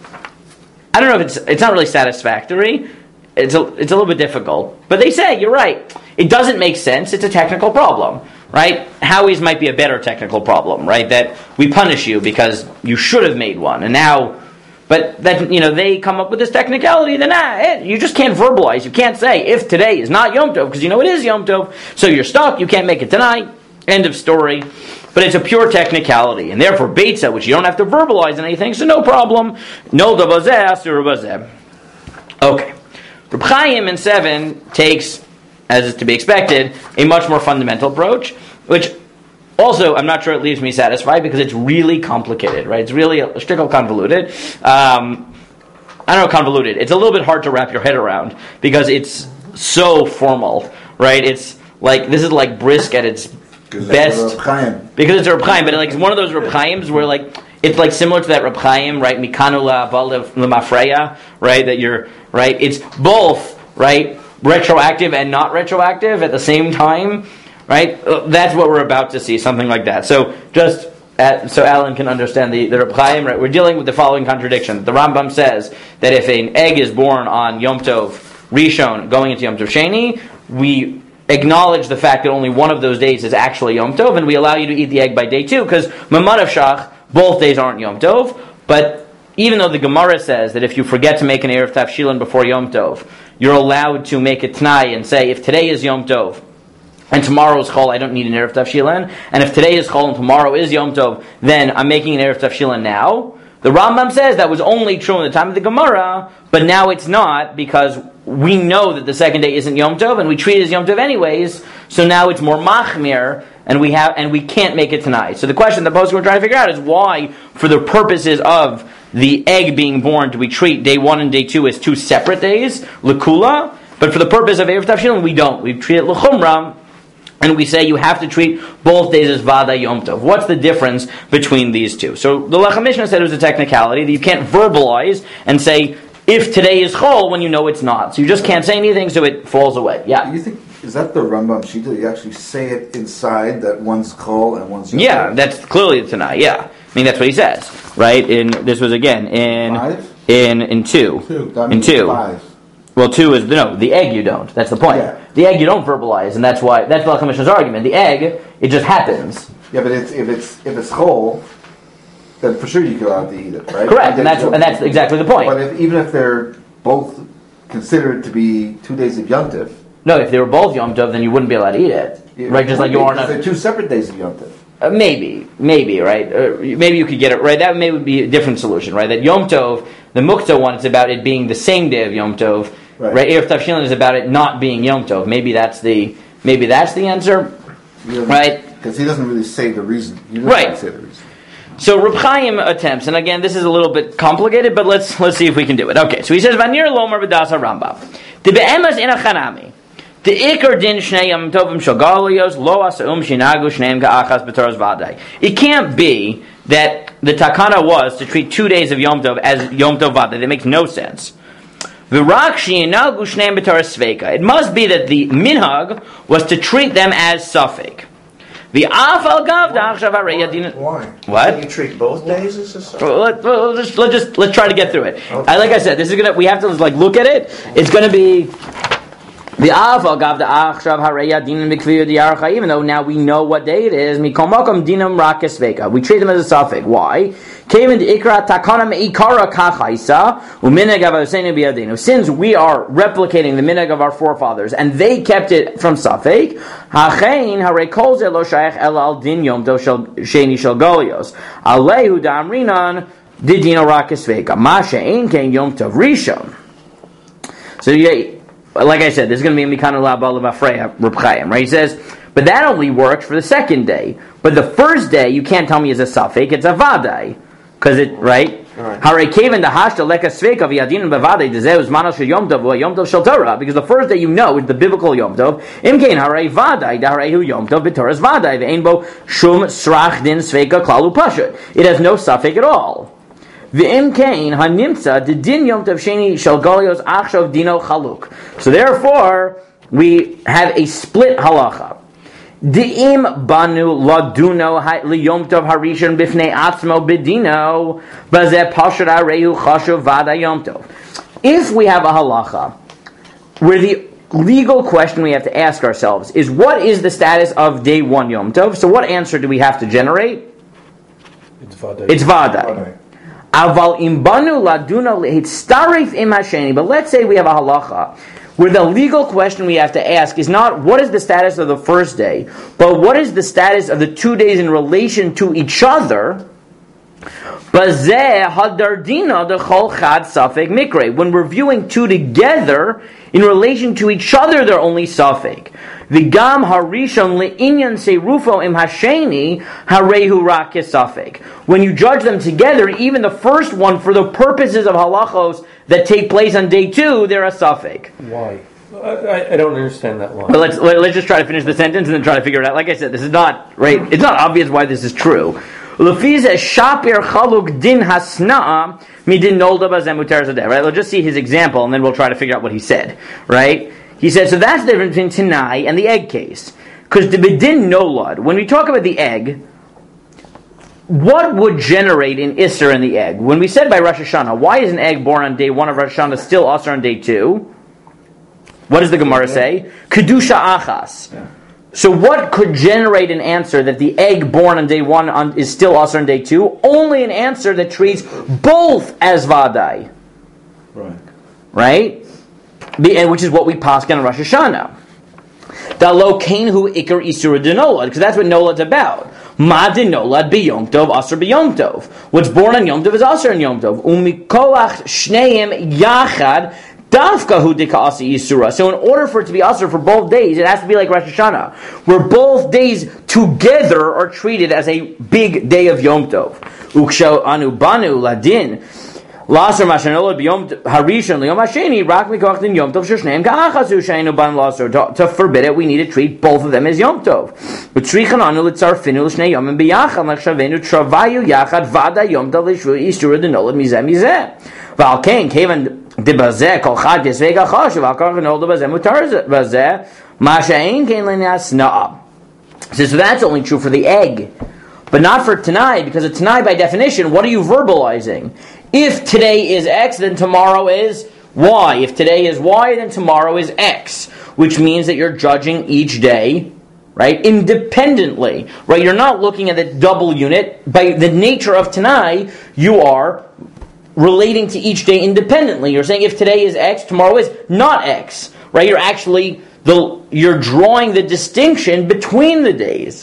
I don't know if it's it's not really satisfactory. It's a, it's a little bit difficult. But they say, you're right. It doesn't make sense. It's a technical problem, right? Howie's might be a better technical problem, right? That we punish you because you should have made one. And now, but that, you know, they come up with this technicality, then ah, eh, you just can't verbalize. You can't say, if today is not Yom Tov, because you know it is Yom Tov, so you're stuck, you can't make it tonight. End of story. But it's a pure technicality. And therefore, Beitza, which you don't have to verbalize anything, so no problem. No dabazeh, asur bazeh. Okay. Reb Chaim in seven takes, as is to be expected, a much more fundamental approach, which also I'm not sure it leaves me satisfied because it's really complicated, right? It's really a shtickle convoluted. Um, I don't know, convoluted. It's a little bit hard to wrap your head around because it's so formal, right? It's like, this is like brisk at its best. Because it's a Reb Chaim, but like it's one of those Reb Chaims where like, it's like similar to that Reb Chaim, right? Mikanu l'mafreya, right? That you're, right? It's both, right? Retroactive and not retroactive at the same time, right? That's what we're about to see, something like that. So just at, so Alan can understand the, the Reb Chaim, right? We're dealing with the following contradiction. The Rambam says that if an egg is born on Yom Tov Rishon going into Yom Tov Sheni, we acknowledge the fact that only one of those days is actually Yom Tov, and we allow you to eat the egg by day two, because Mamad of Shach, both days aren't Yom Tov, but even though the Gemara says that if you forget to make an Erev Tavshilin before Yom Tov, you're allowed to make a T'nai and say, if today is Yom Tov, and tomorrow is Chol, I don't need an Erev Tavshilin, and if today is Chol and tomorrow is Yom Tov, then I'm making an Erev Tavshilin now. The Rambam says that was only true in the time of the Gemara, but now it's not, because we know that the second day isn't Yom Tov, and we treat it as Yom Tov anyways, so now it's more machmir, and we have, and we can't make it tonight. So the question the post we're trying to figure out is why, for the purposes of the egg being born, do we treat day one and day two as two separate days, l'kula, but for the purpose of Erev Tavshilin, we don't. We treat it l'chumra, and we say you have to treat both days as Vada Yom Tov. What's the difference between these two? So the Lechem Mishnah said it was a technicality that you can't verbalize and say, if today is Chol, when you know it's not. So you just can't say anything, so it falls away. Yeah. You think, is that the Rambam Shita? You actually say it inside that one's Chol and one's Yom Tov? Yeah, that's clearly the Tanai, yeah. I mean, that's what he says, right? In This was, again, in Five? in in two. Two. That in means two. Five. Well, two is, no, the egg you don't. That's the point. Yeah. The egg you don't verbalize, and that's why, that's the Lechem Mishnah's argument. The egg, it just happens. Yeah, but it's, if it's if it's Chol, then for sure you can allow to eat it, right? Correct, and that's and that's exactly the point. But if, even if they're both considered to be two days of Yom Tov, No, if they were both Yom Tov, then you wouldn't be allowed to eat it, right? Just like you are not. They're two separate days of Yom Tov. Uh, maybe, maybe, right? Uh, maybe you could get it right. That may be a different solution, right? That Yom Tov, the Mukta one, it's about it being the same day of Yom Tov, right? right? Erev Tavshilin is about it not being Yom Tov. Maybe that's the maybe that's the answer, right? Because he doesn't really say the reason. He doesn't right. say the reason. So Reb Chaim attempts, and again, this is a little bit complicated, but let's let's see if we can do it. Okay, so he says, "Vanir lomar b'das Rambam, the be'emas in a chanami, the ikar din shnei yom tovim shogalios lo asaum shinagu shneim ka'achas b'toras vadai." It can't be that the takana was to treat two days of Yom Tov as Yom Tov vadai. That makes no sense. V'rak shinagu shneim b'toras sveika. It must be that the minhag was to treat them as safek. The afal gav da'achshav harei. Why? What? Can you treat both days as a Sabbath? Well, let, well, let's, let's just let's try to get through it. Okay. I, like I said, this is gonna. We have to like look at it. It's gonna be the afal gav da'achshav harei adin mikviyud yarcha. Even though now we know what day it is, mikomakom dinam rakesveka. We treat them as a suffix. Why? Came into ikra takana meikara kachaisa uminag avosenu biadinu. Since we are replicating the minhag of our forefathers and they kept it from safek, hachein harei kol ze lo shayach el al din yom tov shel sheni shel golios alehu da'amrinan didino rakesveka ma she'ein ken yom tov rishon. So yeah, like I said, this is going to be a mikanu la'bal l'vafreya Reb Chaim, right? He says, but that only works for the second day. But the first day, you can't tell me is a safek; it's a vadai. Because it, right? Hare kaven the hashta leka sveika v'yadin bevadei dezeu zmano shel yom tov v'yom tov shel Torah. Because the first day you know is the biblical yom tov. Imkein hare vadei daharehu yom tov b'Torah's vadei ve'ein bo shum srach din sveika klalu pashut. It has no suffix at all. V'imkein hanimtza the din yom tov sheni shel golios achshav dino chaluk. So therefore we have a split halacha. Di'im banu laduno liyom tov harishon bifnei atzmo bedino bazeh pashut arehu chashuv vada yom tov. If we have a halacha where the legal question we have to ask ourselves is what is the status of day one yom tov? So what answer do we have to generate? It's vada. It's vada. Aval imbanu laduno lehitztarif im hasheni. But let's say we have a halacha where the legal question we have to ask is not what is the status of the first day, but what is the status of the two days in relation to each other. When we're viewing two together, in relation to each other, they're only safek. V'gam harishon le'inyan seirufo im hasheni harehu rak safek. When you judge them together, even the first one, for the purposes of halachos that take place on day two, they're a safek. Why? I, I don't understand that line. Well, let's let, let's just try to finish the sentence and then try to figure it out. Like I said, this is not right. It's not obvious why this is true. Lefize shapir chaluk din hasna'a midin nolda bazem mutar zadeh. Right. Let's just see his example and then we'll try to figure out what he said. Right. He said, so that's the difference between Tanai and the egg case. Because the bedin nolad, when we talk about the egg, what would generate an Isser in the egg? When we said by Rosh Hashanah, why is an egg born on day one of Rosh Hashanah still Asr on day two? What does the Gemara say? Kedusha achas. Yeah. So what could generate an answer that the egg born on day one on, is still Asr on day two? Only an answer that treats both as vadai. Right. Right? Which is what we paskin on Rosh Hashanah. Dalo kainhu ikar isura denolad, because that's what nolad's about. Ma denolad b'yom tov asr b'yom tov. What's born on Yom Tov is asr on Yom Tov. Umikoach shneim yachad dafka hu dika'asi isura. So in order for it to be asr for both days, it has to be like Rosh Hashanah, where both days together are treated as a big day of Yom Tov. Uksho anu banu ladin. Laser mashanolad b'yom harishon liyom hasheni rak mikoach din Yom Tov sheshneim ka'achazu sheinu ban laser. To forbid it, we need to treat both of them as Yom Tov. V'tzrichan anu litzarfinu l'shnei yomim b'yachad l'chshavenu travayu yachad vada Yom Tov l'shvu isura denolad mizeh mizeh. V'al kein kevan dibazeh kol chad yisvei kachashuv al kach nolad bazeh mutar bazeh ma she'ein kein l'nyas na'ab. So that's only true for the egg, but not for Tanai, because a Tanai by definition, what are you verbalizing? If today is X, then tomorrow is Y. If today is Y, then tomorrow is X. Which means that you're judging each day, right, independently. Right? You're not looking at the double unit. By the nature of Tanai, you are relating to each day independently. You're saying if today is X, tomorrow is not X. Right? You're actually, the you're drawing the distinction between the days.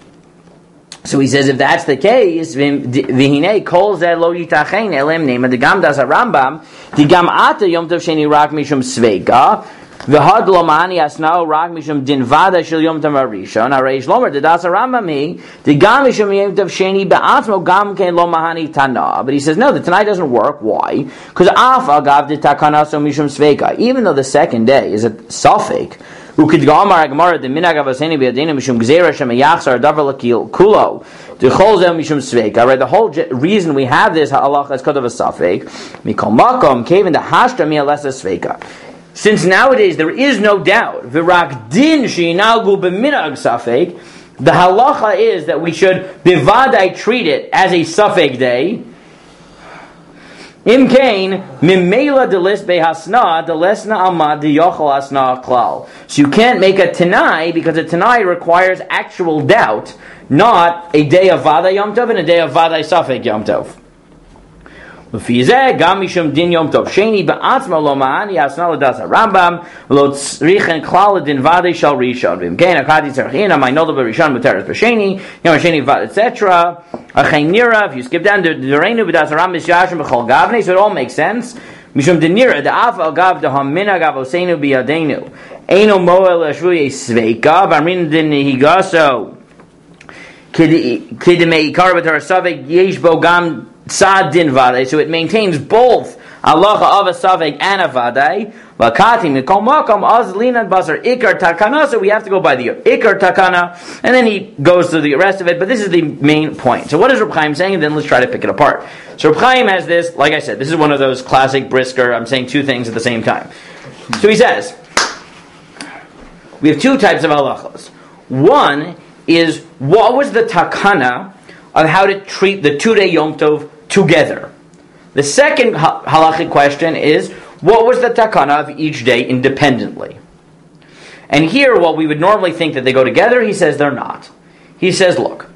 So he says, if that's the case, v'hinei kol zeh lo yitachen elem nema degam das Rambam degam ata Yom Tov sheni rak mishum sveika V'had lo ma'ani asnao rak mishum din vada shel yom tov harishon. Harei shlomer dedas Rambami degam mishum yom tov sheni be'atzmo gam ken lo mahani tana. But he says no, the Tanai doesn't work. Why? Because af agav de takana so mishum sveika. Even though the second day is a suffix. Who could go amar gemara the minag avaseni be'adina mishum gzeira shem yachsar davar lakil kulo the chol zeh mishum sveika. Right, the whole reason we have this halacha is because of a suffix. Mikol makom kevin the hashta mi alesa sveika. Since nowadays there is no doubt v'rak din sheinagu b'minag suffix, the halacha is that we should bivadai treat it as a suffix day. Im kain mimela delis behasna delesna amad deyochel asna klal. So you can't make a tanai because a tanai requires actual doubt, not a day of vada yom tov and a day of vada safek yom tov. L'fizeh gam mishum din yom tov sheni be'atzma lo ma'ani asna l'das Rambam lo tzrichen klal din vada shal rishon. Im kain akadi tzarchina my nolda b'rishon b'teres b'sheni yom sheni vada et cetera. If you skip down to the Reinu b'das Aram Misyashim b'chol Gavnei, so it all makes sense. Mishum denira the af al gav the hamina gavosenu biyadenu eno moel ashvuye sveika v'amrin din higaso kidemei ikar b'tar savek yesh bo gam tzad din vadei. So it maintains both halacha of a savek and a vadei. Vakati mikol makom az linan basar ikar takana. So we have to go by the ikar takana, and then he goes through the rest of it. But this is the main point. So what is Reb Chaim saying? And then let's try to pick it apart. So Reb Chaim has this. Like I said, this is one of those classic Brisker. I'm saying two things at the same time. So he says we have two types of halachos. One is what was the takana of how to treat the two-day Yom Tov together. The second halachic question is, what was the takana of each day independently? And here, while we would normally think that they go together, he says they're not. He says, look,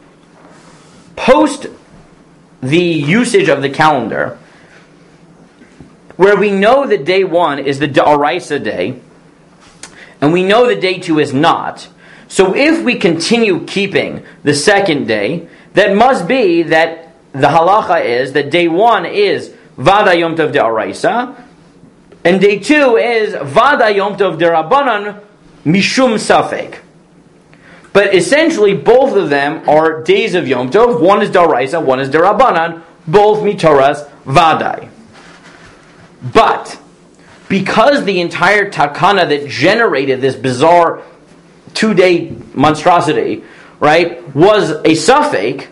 post the usage of the calendar, where we know that day one is the D'Oraisa day, and we know that day two is not, so if we continue keeping the second day, that must be that the halacha is that day one is Vada Yom Tov D'Oraisa, and day two is Vada Yom Tov D'Rabbanan Mishum Safek. But essentially both of them are days of Yom Tov. One is D'Oraisa, one is D'Rabbanan, both Mitoras Vadai. But because the entire takana that generated this bizarre two-day monstrosity, right, was a Safek,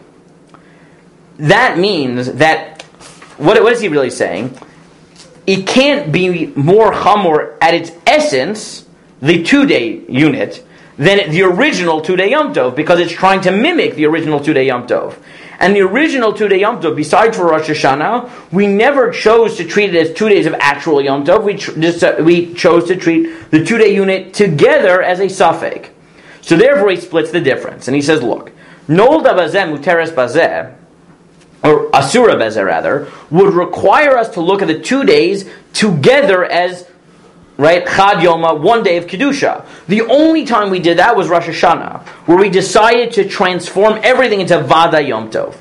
that means that, what, what is he really saying? It can't be more chamor at its essence, the two-day unit, than the original two-day Yom Tov, because it's trying to mimic the original two-day Yom Tov. And the original two-day Yom Tov, besides for Rosh Hashanah, we never chose to treat it as two days of actual Yom Tov. We tr- just, uh, we chose to treat the two-day unit together as a suffix. So therefore he splits the difference. And he says, look, Nolda bazeh muteres bazeh, or Asura Bezeh rather, would require us to look at the two days together as, right, Chad Yoma, one day of Kedusha. The only time we did that was Rosh Hashanah, where we decided to transform everything into Vada Yom Tov.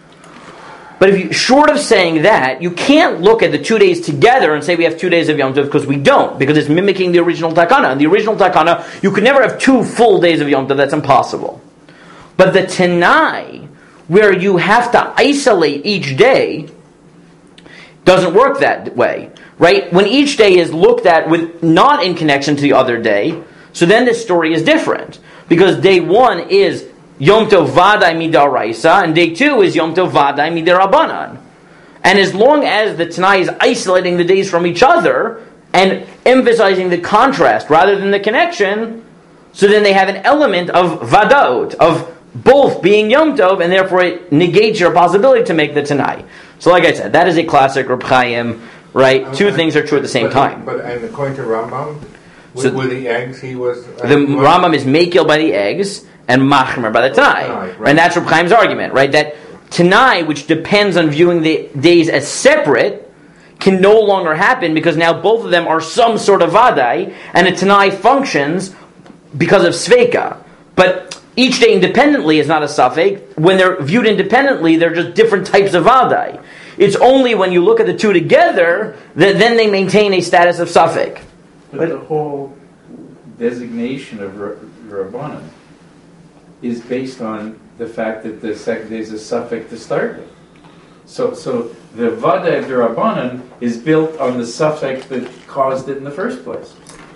But if you, short of saying that, you can't look at the two days together and say we have two days of Yom Tov, because we don't, because it's mimicking the original Takana. And the original Takana, you could never have two full days of Yom Tov, that's impossible. But the Tanai, where you have to isolate each day, doesn't work that way, right? When each day is looked at with not in connection to the other day, so then this story is different, because day one is Yom Tov Vadai Midaraisa, and day two is Yom Tov Vadai Midarabanan. And as long as the Tanai is isolating the days from each other and emphasizing the contrast rather than the connection, so then they have an element of Vadaot, of both being Yom Tov, and therefore it negates your possibility to make the Tanai. So like I said, that is a classic Reb Chaim, right? Um, Two and, things are true at the same but, time. But and according to Rambam, with, so with the eggs, he was... Uh, the Rambam is Mekil by the eggs, and Machmer by the Tanai. Tanai right. And that's Reb Chaim's argument, right? That Tanai, which depends on viewing the days as separate, can no longer happen, because now both of them are some sort of Vadai, and a Tanai functions because of Sveika. But each day independently is not a suffix. When they're viewed independently, they're just different types of vadai. It's only when you look at the two together that then they maintain a status of suffix. But, but the whole designation of Ra- Rabbanan is based on the fact that the second day is a suffix to start with. So, so the Vada of the Rabbanan is built on the suffix that caused it in the first place.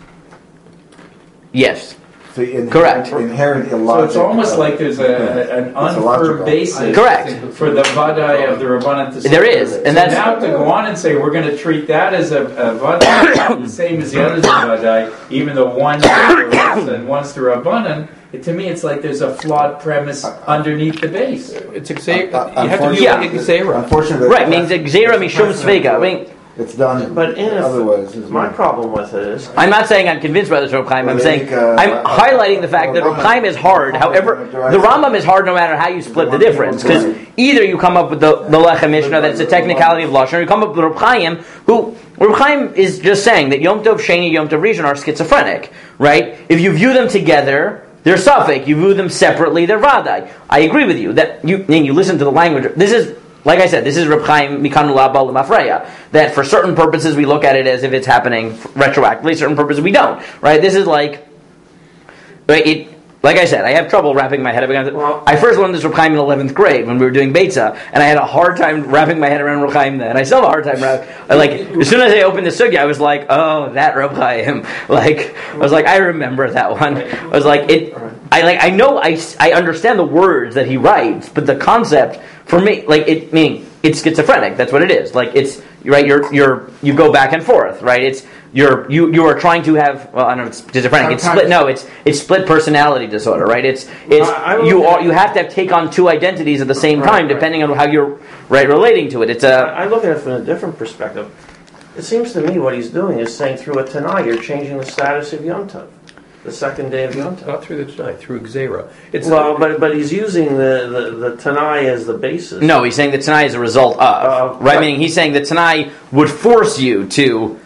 Yes. So inherent, Correct. Inherent So illogic. it's almost uh, like there's a, a, an It's unfair illogical. basis Correct. for the Vada of the Rabbanan to start There is, with. and so that's- now to go on and say we're going to treat that as a, a Vada, the same as the others of Vada, even though one's the Rabbanan and one's the Rabbanan, it, to me it's like there's a flawed premise underneath the base. It's exa- Uh, you have to do Yeah. it Xera. Unfortunately, Right, means Xera Mishum Svega. I mean, it's done. But in otherwise. a, my problem with it is, I'm not saying I'm convinced by this Reb Chaim. I'm Well, saying they make, uh, I'm uh, highlighting the fact that Reb Chaim is hard. However, the Rambam is hard no matter how you split the difference. Because either you come up with the, the Lechem Mishnah, that it's a technicality of Lashon, or you come up with Reb Chaim, who Reb Chaim is just saying that Yom Tov Sheni, Yom Tov Rishon are schizophrenic, right? If you view them together, they're suffix. You view them separately, they're Vadai. I agree with you that you and you listen to the language. This is. Like I said, this is Reb Chaim Mikanu Laba L'Mafreya. That for certain purposes we look at it as if it's happening retroactively. Certain purposes we don't. Right? This is like, right, it. Like I said, I have trouble wrapping my head around it. Well- I first learned this Reb Chaim in eleventh grade when we were doing Beitza, and I had a hard time wrapping my head around Reb Chaim then. I still have a hard time wrapping. Like as soon as I opened the sugya, I was like, "Oh, that Reb Chaim." Like I was like, "I remember that one." I was like, "It." I like. I know. I, I understand the words that he writes, but the concept for me, like it, meaning it's schizophrenic. That's what it is. Like it's right. You're you're you go back and forth. Right. It's you're you you are trying to have. Well, I don't know. It's schizophrenic. It's split. No. It's it's split personality disorder. Right. It's it's I- I you look are at- you have to take on two identities at the same Right, time, right. depending on how you're right relating to it. It's a. I look at it from a different perspective. It seems to me what he's doing is saying through a Tanai, you're changing the status of Yom Tov, the second day of Yom Tov. Not through the Tanai, through Xera. It's Well, but but he's using the, the, the Tanai as the basis. No, he's saying that Tanai is a result of. Uh, right? right. Meaning he's saying that Tanai would force you to.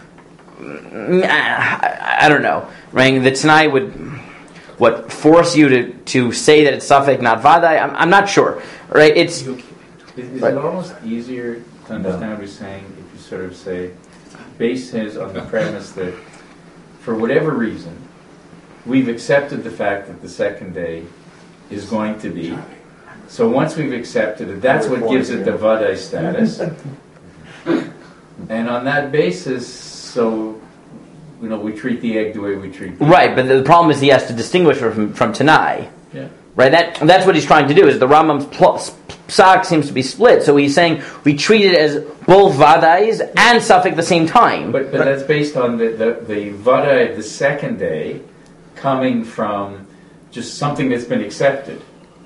mm, I, I don't know. Right? The Tanai would. What, force you to, to say that it's Safek, not Vadai? I'm, I'm not sure. Right? It's. Is, is Right. it almost easier to understand what he's saying if you sort of say, base his on the premise that for whatever reason, we've accepted the fact that the second day is going to be. So once we've accepted it, that's what gives it the Vadai status. And on that basis, so, you know, we treat the egg the way we treat the Right, but the problem is he has to distinguish it from, from Tanai. Yeah. Right, that that's what he's trying to do. Is the Rambam's pl- psak seems to be split, so he's saying we treat it as both vadais and safek at the same time. But, but that's based on the, the, the Vada of the second day coming from just something that's been accepted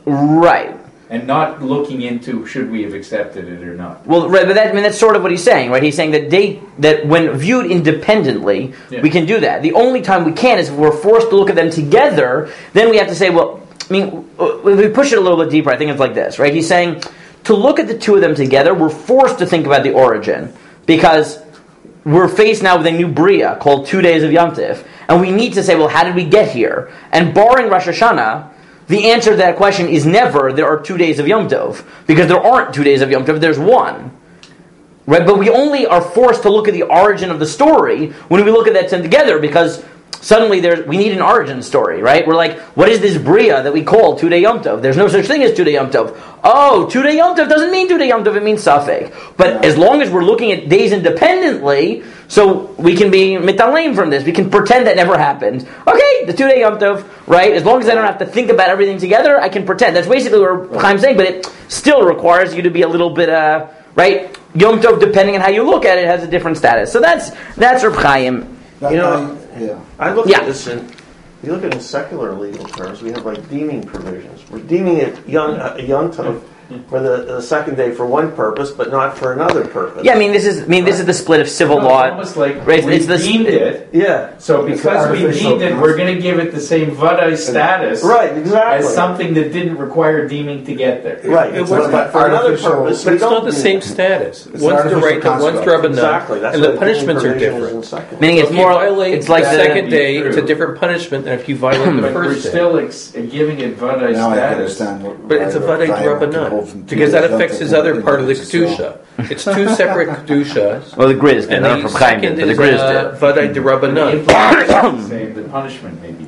Right. and not looking into should we have accepted it or not. Well, right, but that, I mean, that's sort of what he's saying, right? He's saying that they that when viewed independently, Yeah. we can do that. The only time we can is if we're forced to look at them together. Then we have to say, well, I mean, if we push it a little bit deeper, I think it's like this, right? He's saying to look at the two of them together, we're forced to think about the origin because we're faced now with a new bria called two days of Yom Tif, and we need to say, well, how did we get here? And barring Rosh Hashanah, the answer to that question is never there are two days of Yom Tov, because there aren't two days of Yom Tov, there's one. Right? But we only are forced to look at the origin of the story when we look at that together, because suddenly there's, we need an origin story, right? We're like, what is this bria that we call two-day Yom Tov? There's no such thing as two-day Yom Tov. Oh, two-day Yom Tov doesn't mean two-day Yom Tov, it means Safek. But as long as we're looking at days independently, so we can be mitalem from this, we can pretend that never happened. Okay, the two-day Yom Tov, right? As long as I don't have to think about everything together, I can pretend. That's basically what Chaim's saying, but it still requires you to be a little bit, uh, right? Yom Tov, depending on how you look at it, has a different status. So that's that's Reb Chaim. That You know, guy- yeah. I look Yeah. at this in, you look at it in secular legal terms, we have like deeming provisions. We're deeming it young, uh, young tov for the, the second day for one purpose, but not for another purpose. Yeah, I mean, this is I mean, this is the split of civil No, law. it's almost like Right, we it's the- deemed it, Yeah. so It's because we artificial deemed it, we're going to give it the same Vada status Right, exactly. as something that didn't require deeming to get there. Right. It's But like for another artificial- purpose, But we it's don't not the deem same it. status. It's One's artificial Doraita, one's construct. Drabanan, Exactly. That's and what the punishments are deeming provision is different. in second. Meaning So it's if you more. violate It's like the the, second day, True. it's a different punishment than if you violate the But we're first day. still ex- giving it Vada Now I status. understand what. But it's a why Vadai Ryan can hold Drabanan, from because two that days affects up his to other one part of the day, so- Kedusha. It's two separate Kedushas, well, the grid is good. and Not the from Chaim, second but the is grid is uh, good. Vadai The Drabanan. implication is the same, the punishment may be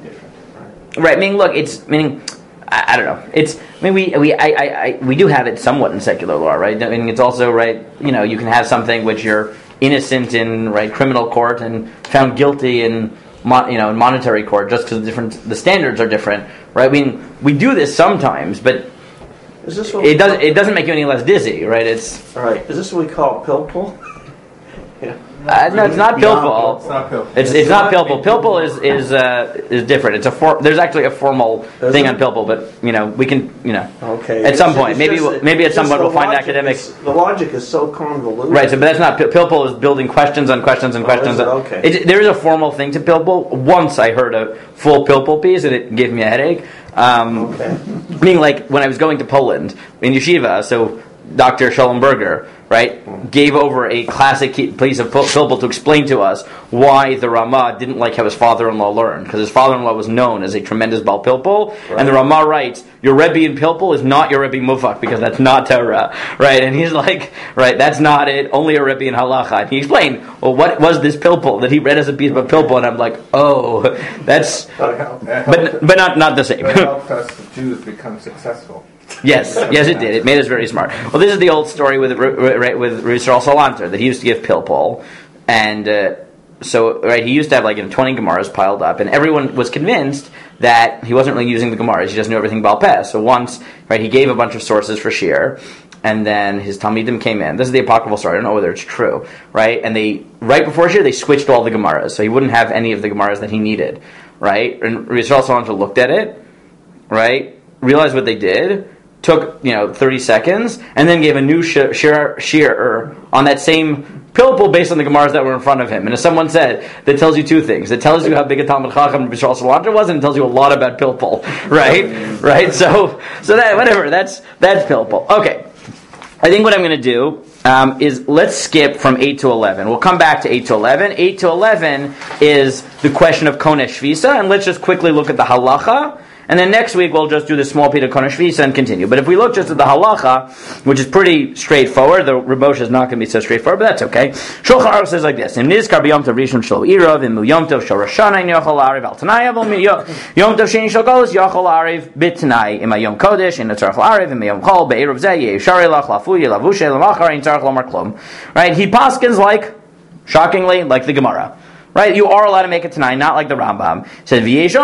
right. I mean, look, it's meaning. I, I don't know. It's. I mean, we we I, I, I we do have it somewhat in secular law, right? I mean, it's also right. You know, you can have something which you're innocent in right criminal court and found guilty in mon, you know in monetary court just because the different the standards are different, right? I mean, we do this sometimes, but Is this what it we doesn't call, it doesn't make you any less dizzy, right? It's all right? Is this what we call pilpul? Yeah. uh, no, it's not pilpul. It's not pilpul. It's it's not pilpul. Pilpul is is uh, is different. It's a for, there's actually a formal Is thing it? on pilpul, but you know we can you know Okay. at some It's- point it's maybe just we'll, that- maybe at it's some just point we'll the find logic academics. is- the logic is so convoluted. Right, so but that's not Pil- Pilpul is building questions on questions and Oh, questions. is it? Okay. It, there is a formal thing to Pilpul. Once I heard a full Pilpul piece and it gave me a headache. Um, Okay. Meaning, like when I was going to Poland in yeshiva, so Doctor Schellenberger, right, gave over a classic piece of Pil- Pilpul to explain to us why the Ramah didn't like how his father-in-law learned, because his father-in-law was known as a tremendous Baal Pilpul, and the Ramah writes, your Rebbe in Pilpul is not your Rebbe Mufak, because that's not Torah, right? And he's like, right, that's not it, only a Rebbe in Halacha. And he explained, well, what was this Pilpul that he read as a piece of Pilpul? And I'm like, oh, that's, That helped- that but helped- but not not the same. that helped us, the Jews, become successful. Yes, yes, it did. It made us very smart. Well, this is the old story with right with Yisrael Salanter that he used to give Pilpul, and uh, so right he used to have like you know, twenty Gemaras piled up, and everyone was convinced that he wasn't really using the Gemaras; he just knew everything Baal Peh. So once, right, he gave a bunch of sources for Shir, and then his Talmidim came in. This is the apocryphal story. I don't know whether it's true, right? And they right before Shir they switched all the Gemaras, so he wouldn't have any of the Gemaras that he needed, right? And Yisrael Salanter looked at it, right, realized what they did. Took you know thirty seconds and then gave a new shir, shir, shir on that same Pilpul based on the Gemaras that were in front of him. And as someone said, that tells you two things. It tells you how big a Talmud Chacham Yisrael Salanter was, and it tells you a lot about Pilpul, right? right. So so that whatever. That's that's Pilpul. Okay. I think what I'm going to do um, is let's skip from eight to eleven. We'll come back to eight to eleven. eight to eleven is the question of Konesh Shvisa, and let's just quickly look at the halacha. And then next week we'll just do the small piece of Konesh Shvisa and continue. But if we look just at the halacha, which is pretty straightforward, the Rabosh is not going to be so straightforward, but that's okay. Shulchan Aruch says like this: "Im nizkar b'yom tov rishon shel irav, im yom tov shel Rosh Hashanah yochol la'ariv al tanai, aval yom tov sheni shel Golus yochol la'ariv b'tanai. Im yom kodesh in tzarich la'ariv, im yom chol be'irav zeh yeisharei lach lafuye lavushe lamachar in tzarich lomar klum." Right? He paskins like, shockingly, like the Gemara. Right, you are allowed to make it tonight, not like the Rambam. He says,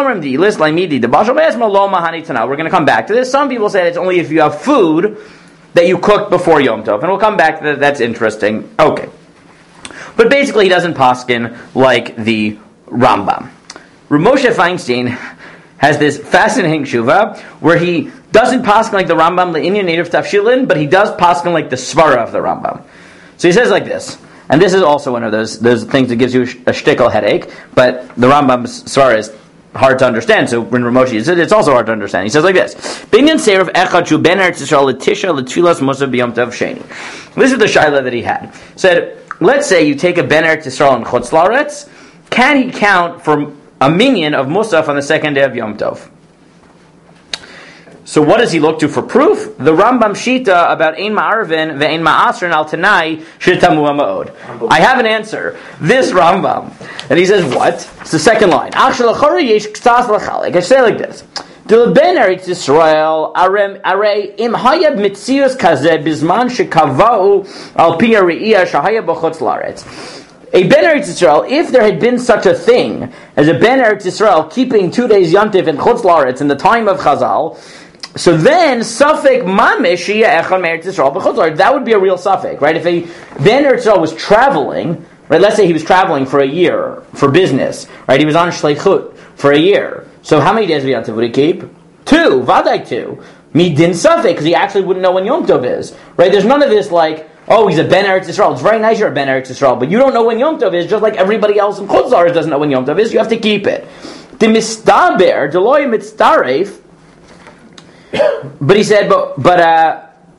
we're going to come back to this. Some people say it's only if you have food that you cooked before Yom Tov. And we'll come back to that. That's interesting. Okay. But basically, he doesn't paskin like the Rambam. Rav Moshe Feinstein has this fascinating shuva where he doesn't paskin like the Rambam, the Indian native Tafshilin, but he does paskin like the Svara of the Rambam. So he says like this. And this is also one of those those things that gives you a shtickle headache, but the Rambam's Svara is hard to understand, so when Ramoshi is it, it's also hard to understand. He says like this: Binyan Seirav Echad Shu Ben Eretz Yisrael L'Tisha L'Tfilas Musa B'Yom Tov Sheni. This is the shaila that he had. He said, let's say you take a Ben Eretz Yisrael in Chutz La'aretz, can he count for a minyan of Musaf on the second day of Yom Tov? So what does he look to for proof? The Rambam Shita about Ein Ma'arvin ve'Ein Ma'asrin al Tanai Shitamu Ma'od. I have an answer. This Rambam. And he says what? It's the second line. I say like this. The Ben Eretz Yisrael arei im hayad mitzius kazeh bizman shekavau al pi re'iyah shahaya b'chutz la'aretz. A Ben Eretz Yisrael, if there had been such a thing as a Ben Eretz Yisrael keeping two days Yontif in Chutz La'aretz in the time of Chazal, so then Safek Mamish Echad Meretz Yisrael b'Chutz La'aretz, that would be a real Safek, right? If a Ben Eretz Yisrael was traveling, right? Let's say he was traveling for a year for business, right? He was on Shleichut for a year. So how many days of Yontif would he keep? Two, Vaday two. Midin Safek, because he actually wouldn't know when Yom Tov is, right? There's none of this like, oh, he's a Ben Eretz Yisrael. It's very nice you're a Ben Eretz Yisrael, but you don't know when Yom Tov is, just like everybody else in Chutz La'aretz doesn't know when Yom Tov is. You have to keep it. The mistaber, deloy mitzaref. But he said, but but uh,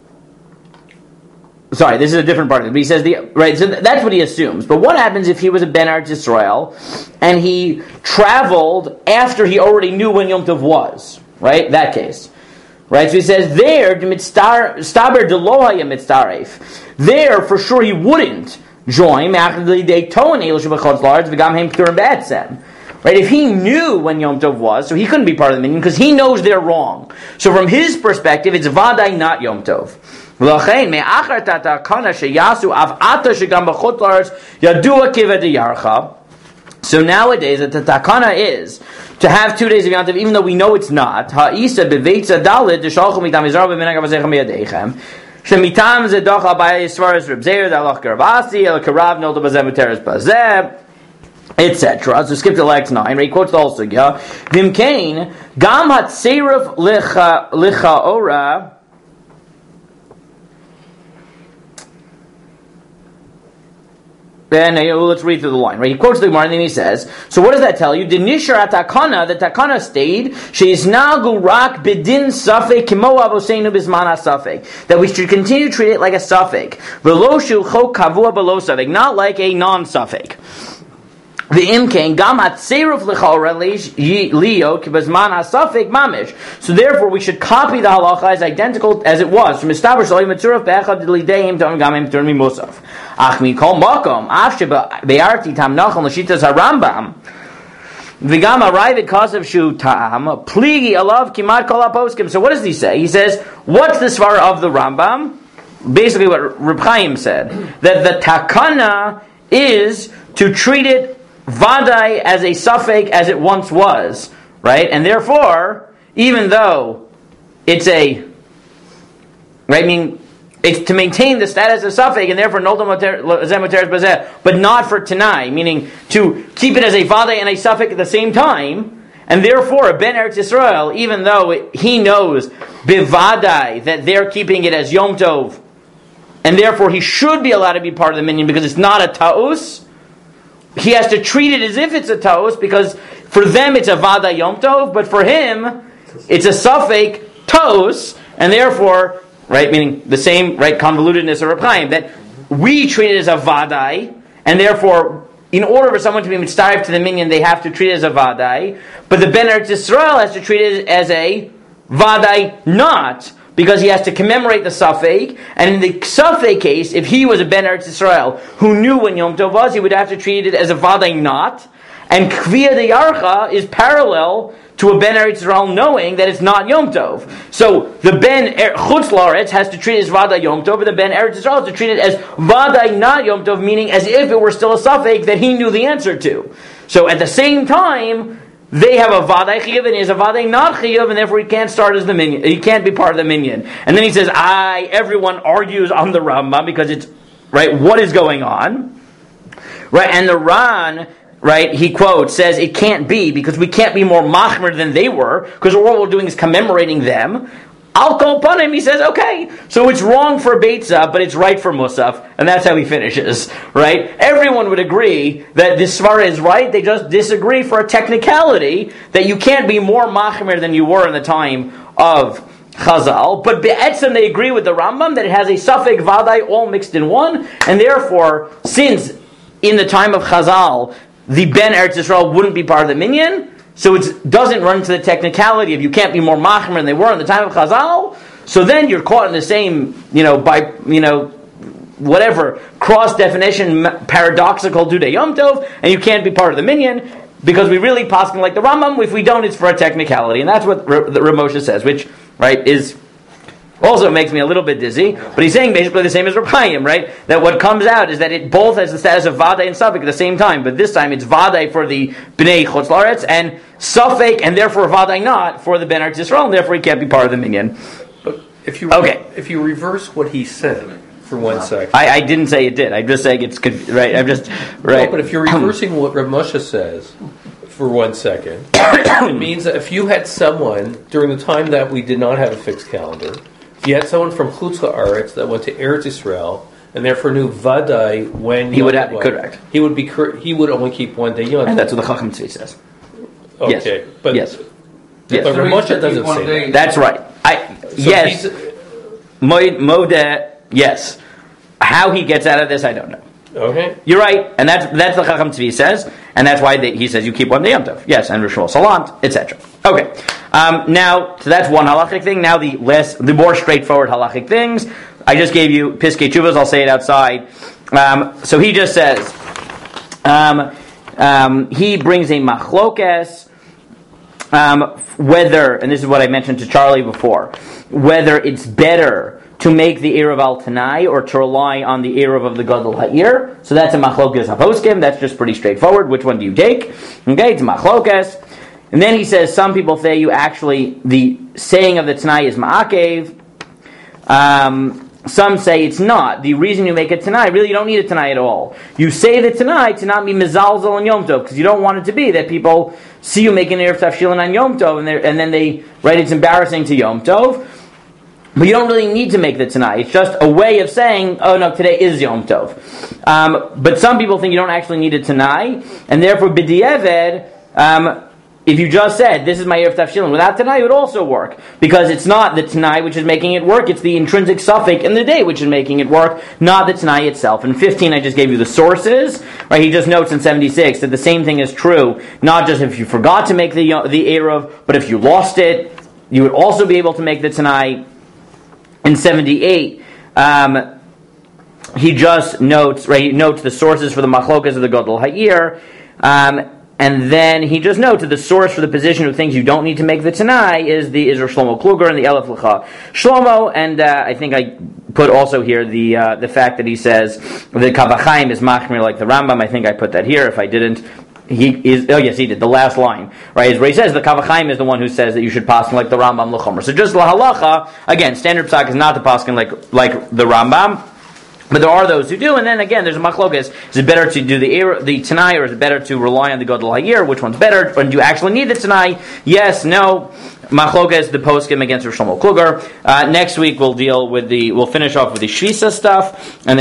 sorry, this is a different part of it. But he says the right. So that's what he assumes. But what happens if he was a Ben Eretz Yisrael and he traveled after he already knew when Yom Tov was? Right, that case. Right, so he says there, mitztaber delohaya mitzaref. There, for sure, he wouldn't join. Right, right? If he knew when Yom Tov was, so he couldn't be part of the minyan because he knows they're wrong. So from his perspective, it's vaday not Yom Tov. So nowadays, the takana is to have two days of Yom Tov, even though we know it's not. Ha'isa beveitza dalit deshalchu mitam yizrael b'minag avazechem b'yadeichem. Shemitam zedach abayis as far as Reb Zeir dalach karvasi el karav nolda bazeh muteres bazeh, et cetera. So skip to Lex nine. He quotes the whole sugya. Vimkein gam hatzeiruf licha licha ora. Then uh, let's read through the line. Right, he quotes the Gemara and then he says, "So what does that tell you? The nishar atakana, the takana stayed sheisnagu rak bidin safek kimo avoseinu bisman safek, that we should continue to treat it like a safek, veloshu chok kavua below safek, not like a non-safek." The imkain gam hatzeiruf lechora leo kibazman hasafek mamish. So therefore, we should copy the halacha as identical as it was from establish loy matzuraf be'echad lideim tam gamim turmi musaf. Ach mi kol makom afshe be'arti tam nachon l'shitas harambam. V'gam arrive at cause of shu tam pligi alav kimat kol aposkim. So what does he say? He says, what's the svara of the Rambam? Basically, what Reb Chaim said, that the takana is to treat it vaday as a suffix as it once was, right? And therefore, even though it's a, right, I mean, it's to maintain the status of suffix, and therefore nolda zemoteres bazeh, but not for tanai, meaning to keep it as a vaday and a suffix at the same time, and therefore a ben Eretz Yisrael, even though it, he knows bivadai that they're keeping it as Yom Tov, and therefore he should be allowed to be part of the minyan because it's not a ta'us, he has to treat it as if it's a ta'us, because for them it's a vada Yom Tov, but for him it's a suffix ta'us, and therefore, right, meaning the same, right, convolutedness of Reb Chaim, that we treat it as a vadai, and therefore, in order for someone to be mitzvah to the minyan, they have to treat it as a vadai, but the Ben Eretz Yisrael has to treat it as a vadai not, because he has to commemorate the Safek, and in the Safek case, if he was a Ben Eretz Yisrael who knew when Yom Tov was, he would have to treat it as a Vaday not, and Kviyah de Yarcha is parallel to a Ben Eretz Yisrael knowing that it's not Yom Tov. So the Ben Chutz La'aretz has to treat it as Vaday Yom Tov, but the Ben Eretz Yisrael has to treat it as Vaday not Yom Tov, meaning as if it were still a Safek that he knew the answer to. So at the same time, they have a vaday chiyuv and he has a vaday not chiyuv, and therefore he can't start as the minyan. He can't be part of the minyan. And then he says, "I." Everyone argues on the Rambam because it's right. What is going on? Right, and the Ran, right, he quotes says it can't be because we can't be more machmer than they were because all we're doing is commemorating them. Al kol panim, he says, okay, so it's wrong for Beitzah, but it's right for Musaf, and that's how he finishes, right? Everyone would agree that this svara is right, they just disagree for a technicality that you can't be more machmer than you were in the time of Chazal, but be'etzem they agree with the Rambam that it has a suffix vaday all mixed in one, and therefore, since in the time of Chazal, the Ben Eretz Yisrael wouldn't be part of the minyan, so it doesn't run to the technicality of you can't be more machmer than they were in the time of Chazal. So then you're caught in the same, you know, by you know, whatever cross definition, paradoxical Dudei Yom Tov, and you can't be part of the minyan because we really paskin like the Rambam. If we don't, it's for a technicality, and that's what R- the Rav Moshe says, which right is also makes me a little bit dizzy. But he's saying basically the same as Reb Chaim, right? That what comes out is that it both has the status of Vaday and Safek at the same time, but this time it's Vaday for the Bnei Chutz La'aretz and Safek, and therefore Vaday not for the Ben Eretz Yisrael, and therefore he can't be part of the minyan. But if you okay. if you reverse what he said for one second, I, I didn't say it did. I'm just saying it's right. I'm just right. No, but if you're reversing what Rav Moshe says for one second, it means that if you had someone during the time that we did not have a fixed calendar. You had someone from Chutz La'aretz that went to Eretz Yisrael and therefore knew Vaday when he would have correct. He would be he would only keep one day Yom. And that's what the Chacham Tzvi says. Okay, yes. but yes, yes. But Rav Moshe doesn't say that. That's right. I so yes, Modeh. Yes. How he gets out of this, I don't know. Okay, you're right, and that's that's the Chacham Tzvi says, and that's why they, he says you keep one day Yom Tov. Yes, and Rishol Salant, et cetera. Okay, um, now so that's one halachic thing. Now the less, the more straightforward halachic things. I just gave you Piskei Teshuvos. I'll say it outside. Um, so he just says, um, um, he brings a machlokes, um, whether, and this is what I mentioned to Charlie before, whether it's better to make the Erev al Tanai or to rely on the Erev of the Gadol Ha'ir. So that's a machlokes haposkim. That's just pretty straightforward. Which one do you take? Okay, it's machlokes. And then he says some people say you actually, the saying of the Tanai is ma'akev. Um, some say it's not. The reason you make a Tanai, really you don't need a Tanai at all. You say the Tanai to not be mezalzel and Yom Tov, because you don't want it to be that people see you making Erev Tavshilin on Yom Tov, and, and then they, right, it's embarrassing to Yom Tov. But you don't really need to make the Tanai. It's just a way of saying, oh no, today is Yom Tov. Um, but some people think you don't actually need a Tanai, and therefore b'di'eved, um, if you just said, this is my Erev Tavshilin, without Tanai, it would also work. Because it's not the Tanai which is making it work, it's the intrinsic suffix in the day which is making it work, not the Tanai itself. In fifteen, I just gave you the sources. Right? He just notes in seventy-six that the same thing is true, not just if you forgot to make the, the Erev, but if you lost it, you would also be able to make the Tanai. In seventy-eight, um, he just notes, right, he notes the sources for the machlokas of the Gadol Ha'ir, um, and then he just notes that the source for the position of things you don't need to make the Tanai is the Israel Shlomo Kluger and the Elef L'cha Shlomo, and uh, I think I put also here the uh, the fact that he says the Kavachaim is machmir like the Rambam. I think I put that here. If I didn't, he is. Oh yes, he did. The last line, right, is where he says the Kavachaim is the one who says that you should paskin like the Rambam l'chomer. So just lahalacha, again, standard psak is not to paskin like like the Rambam. But there are those who do, and then again, there's a machlokes. Is it better to do the the Tanai, or is it better to rely on the Gadol Ha'ir? Which one's better? Or do you actually need the Tanai? Yes, no. Machlokes, the poskim against Rosh Shlomo Kluger. Uh, next week we'll deal with the. We'll finish off with the Shvisa stuff, and then